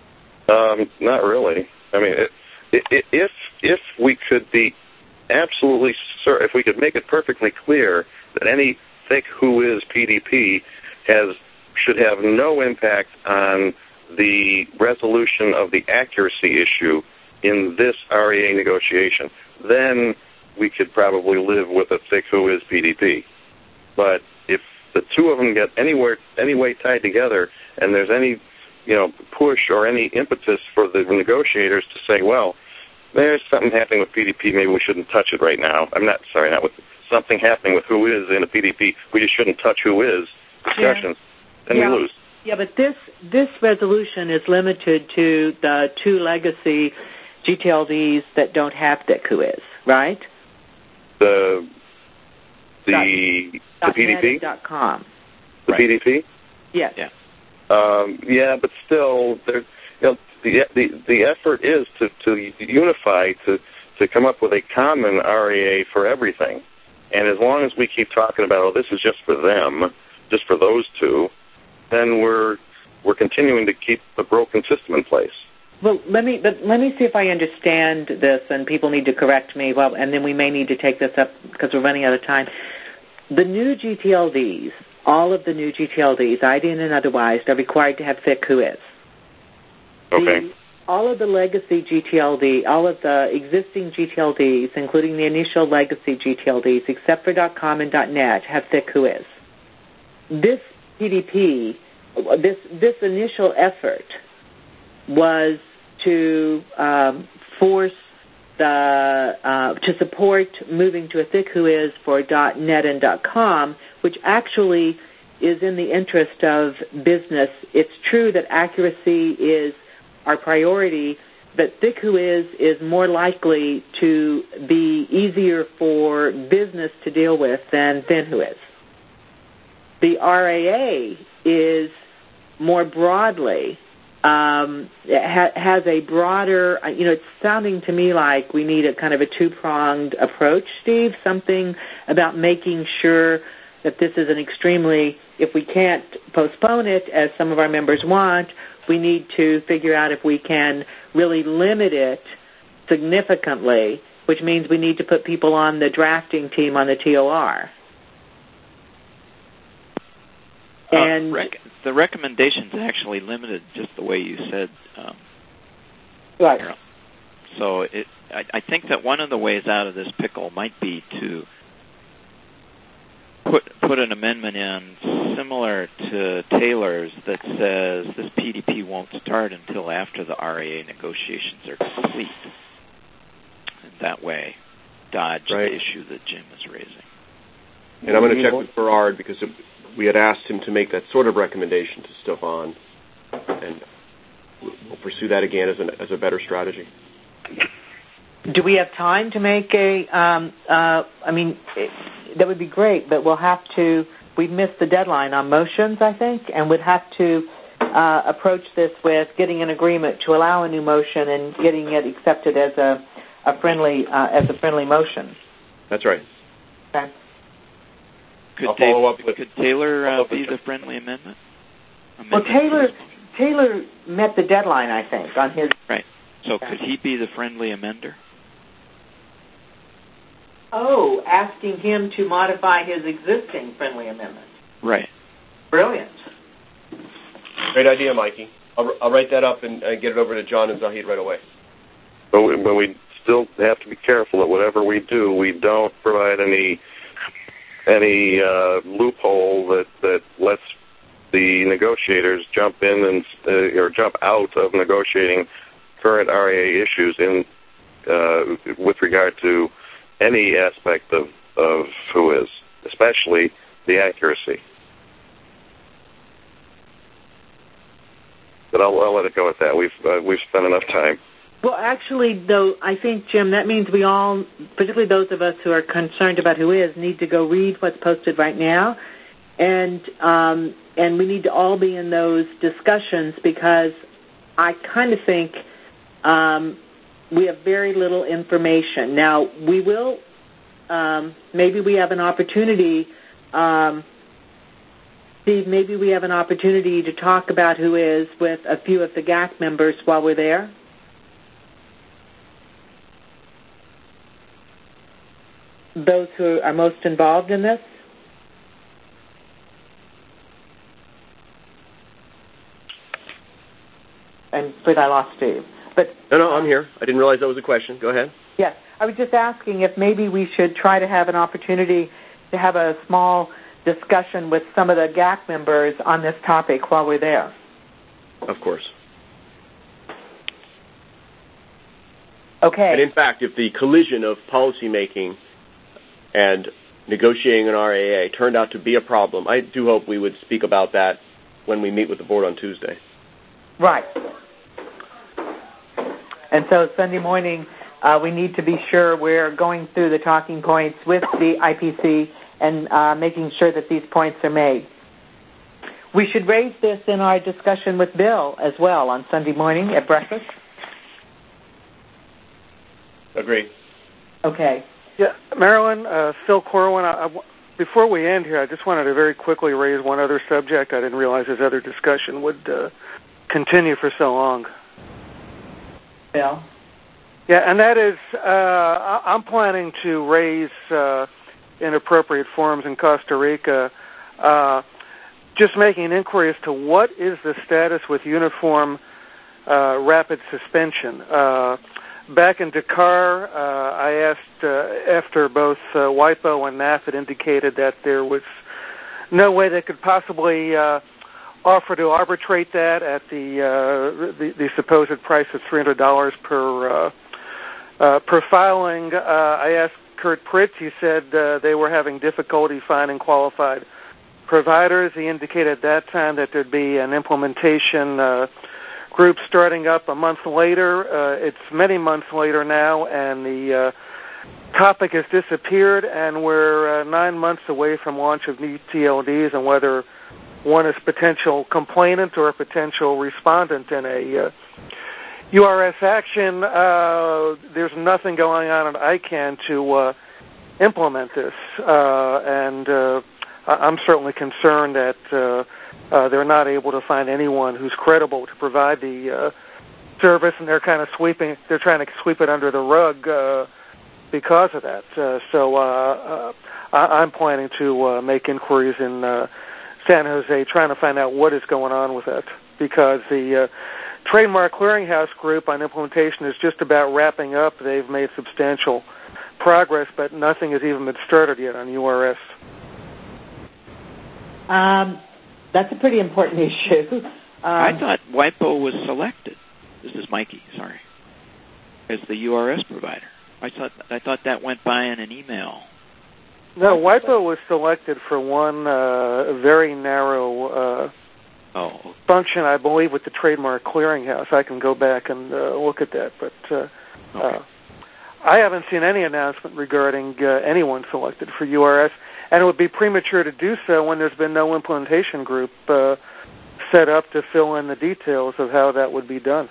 Speaker 12: Um, not really. I mean, it, it, it, if if we could be absolutely certain, if we could make it perfectly clear that any thick W H O is P D P has should have no impact on the resolution of the accuracy issue in this R A A negotiation, then we could probably live with a thick W H O is P D P. But if the two of them get anywhere any way tied together, and there's any you know, push or any impetus for the negotiators to say, well, there's something happening with P D P, maybe we shouldn't touch it right now. I'm not, sorry, not with something happening with who is in a P D P, we just shouldn't touch who is discussions, yeah. and
Speaker 3: yeah.
Speaker 12: we lose.
Speaker 3: Yeah, but this this resolution is limited to the two legacy G T L Ds that don't have thick who is, right?
Speaker 12: The the
Speaker 3: dot,
Speaker 12: the P D P
Speaker 3: dot com.
Speaker 12: The
Speaker 3: right.
Speaker 12: P D P.
Speaker 3: Yes.
Speaker 11: Yeah.
Speaker 12: Um, yeah, but still, there. You know, the the the effort is to to unify to to come up with a common R A A for everything, and as long as we keep talking about, oh, this is just for them, just for those two, then we're we're continuing to keep a broken system in place.
Speaker 3: Well, let me but let me see if I understand this, and people need to correct me. Well, and then we may need to take this up because we're running out of time. The new G T L Ds, all of the new G T L Ds, I D N and otherwise, are required to have thick who is.
Speaker 12: Okay.
Speaker 3: The, all of the legacy G T L D, all of the existing G T L Ds, including the initial legacy G T L Ds, except for .com and .net, have thick who is. This P D P, this this initial effort was to um, force the uh, to support moving to a thick who is for .net and .com, which actually is in the interest of business. It's true that accuracy is our priority, but thick who is is more likely to be easier for business to deal with than thin who is. The R A A is more broadly, um, ha- has a broader, you know, it's sounding to me like we need a kind of a two-pronged approach, Steve, something about making sure that this is an extremely, if we can't postpone it as some of our members want, we need to figure out if we can really limit it significantly, which means we need to put people on the drafting team on the T O R.
Speaker 11: Uh,
Speaker 3: and
Speaker 11: rec- the recommendation's actually limited just the way you said. Um,
Speaker 3: right.
Speaker 11: So it, I, I think that one of the ways out of this pickle might be to put put an amendment in similar to Taylor's that says this P D P won't start until after the R A A negotiations are complete. And that way, dodge
Speaker 5: right.
Speaker 11: the issue that Jim is raising.
Speaker 5: And I'm going to check with Berard because we had asked him to make that sort of recommendation to Stefan, and we'll pursue that again as, an, as a better strategy.
Speaker 3: Do we have time to make a, um, uh, I mean, it, that would be great, but we'll have to, we've missed the deadline on motions, I think, and we'd have to uh, approach this with getting an agreement to allow a new motion and getting it accepted as a, a friendly uh, as a friendly motion.
Speaker 5: That's right.
Speaker 3: Okay.
Speaker 11: Could,
Speaker 5: I'll follow
Speaker 11: Dave,
Speaker 5: up with,
Speaker 11: could Taylor uh,
Speaker 5: up with
Speaker 11: be the friendly amendment? amendment?
Speaker 3: Well, Taylor Taylor met the deadline, I think, on his...
Speaker 11: Right. So could he be the friendly amender?
Speaker 3: Oh, asking him to modify his existing friendly amendment.
Speaker 11: Right.
Speaker 3: Brilliant.
Speaker 5: Great idea, Mikey. I'll, I'll write that up and uh, get it over to John and Zahid right away.
Speaker 12: But we, but we still have to be careful that whatever we do, we don't provide any any uh, loophole that, that lets the negotiators jump in and uh, or jump out of negotiating current R A A issues in uh, with regard to any aspect of, of who is, especially the accuracy. But I'll, I'll let it go at that. We've uh, we've spent enough time.
Speaker 3: Well, actually, though, I think, Jim, that means we all, particularly those of us who are concerned about who is, need to go read what's posted right now, and um, and we need to all be in those discussions because I kind of think um, we have very little information. Now, we will, um, maybe we have an opportunity, um, Steve, maybe we have an opportunity to talk about who is with a few of the G A C members while we're there. Those who are most involved in this? I'm afraid I lost Steve. But
Speaker 5: no, no, I'm here. I didn't realize that was a question. Go ahead.
Speaker 3: Yes. I was just asking if maybe we should try to have an opportunity to have a small discussion with some of the G A C members on this topic while we're there.
Speaker 5: Of course.
Speaker 3: Okay.
Speaker 5: And in fact, if the collision of policymaking and negotiating an R A A turned out to be a problem. I do hope we would speak about that when we meet with the board on Tuesday.
Speaker 3: Right. And so Sunday morning, uh, we need to be sure we're going through the talking points with the I P C and uh, making sure that these points are made. We should raise this in our discussion with Bill as well on Sunday morning at breakfast.
Speaker 5: Agree.
Speaker 3: Okay.
Speaker 14: Yeah, Marilyn, uh, Phil Corwin, I, I, before we end here, I just wanted to very quickly raise one other subject. I didn't realize this other discussion would uh, continue for so long.
Speaker 3: Bill?
Speaker 14: Yeah, and that is, uh, I'm planning to raise uh, in appropriate forums in Costa Rica, uh, just making an inquiry as to what is the status with uniform uh, rapid suspension. Uh, back in Dakar, uh, I asked, uh, after both uh, WIPO and N A F had indicated that there was no way they could possibly uh, offer to arbitrate that at the, uh, the, the supposed price of three hundred dollars per uh, uh, per filing. Uh, I asked Kurt Pritz. He said uh, they were having difficulty finding qualified providers. He indicated at that time that there'd be an implementation uh, group starting up a month later. Uh, it's many months later now, and the uh, topic has disappeared, and we're uh, nine months away from launch of new T L Ds, and whether one is potential complainant or a potential respondent in a uh, U R S action, uh, there's nothing going on at I CANN to uh, implement this, uh, and uh, I'm certainly concerned that uh, uh, they're not able to find anyone who's credible to provide the uh, service, and they're kind of sweeping, they're trying to sweep it under the rug uh, because of that. Uh, so uh, uh, I- I'm planning to uh, make inquiries in uh, San Jose, trying to find out what is going on with that, because the uh, Trademark Clearinghouse Group on implementation is just about wrapping up. They've made substantial progress, but nothing has even been started yet on U R S.
Speaker 3: Um, that's a pretty important issue. Um,
Speaker 11: I thought WIPO was selected. This is Mikey, sorry, as the U R S provider. I thought I thought that went by in an email.
Speaker 14: No, WIPO was selected for one uh, very narrow uh,
Speaker 11: oh.
Speaker 14: function, I believe, with the Trademark Clearinghouse. I can go back and uh, look at that, but uh,
Speaker 11: okay.
Speaker 14: uh, I haven't seen any announcement regarding uh, anyone selected for U R S, and it would be premature to do so when there's been no implementation group uh, set up to fill in the details of how that would be done.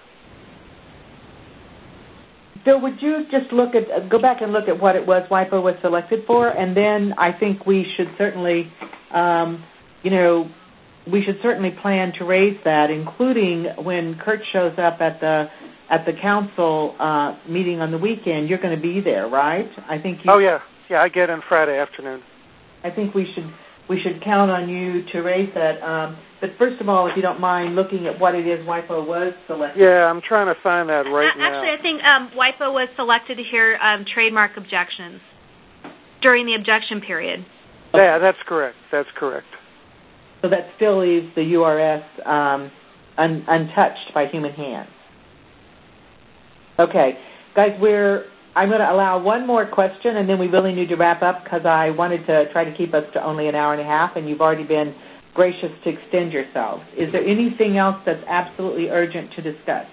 Speaker 3: Bill, would you just look at, go back and look at what it was WIPO was selected for, and then I think we should certainly, um, you know, we should certainly plan to raise that, including when Kurt shows up at the at the council uh, meeting on the weekend. You're going to be there, right? I think. You,
Speaker 14: oh yeah, yeah. I get in Friday afternoon.
Speaker 3: I think we should we should count on you to raise that. Um, but first of all, if you don't mind looking at what it is WIPO was selected.
Speaker 14: Yeah, I'm trying to find that right
Speaker 8: a-
Speaker 14: now.
Speaker 8: Actually, I think um, WIPO was selected to hear um, trademark objections during the objection period.
Speaker 14: Yeah, that's correct. That's correct.
Speaker 3: So that still leaves the U R S um, un- untouched by human hands. Okay, guys, we're. I'm going to allow one more question, and then we really need to wrap up because I wanted to try to keep us to only an hour and a half, and you've already been gracious to extend yourselves. Is there anything else that's absolutely urgent to discuss?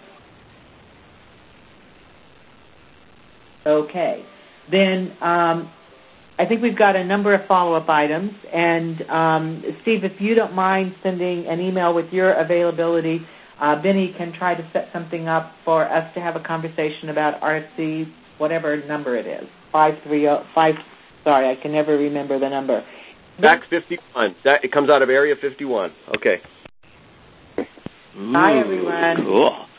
Speaker 3: Okay. Then um, I think we've got a number of follow-up items, and um, Steve, if you don't mind sending an email with your availability, uh, Benny can try to set something up for us to have a conversation about R F C, whatever number it is, five three zero five. Sorry, I can never remember the number.
Speaker 5: D A C fifty-one. That, it comes out of Area fifty-one. Okay.
Speaker 3: Bye, everyone.
Speaker 11: Cool.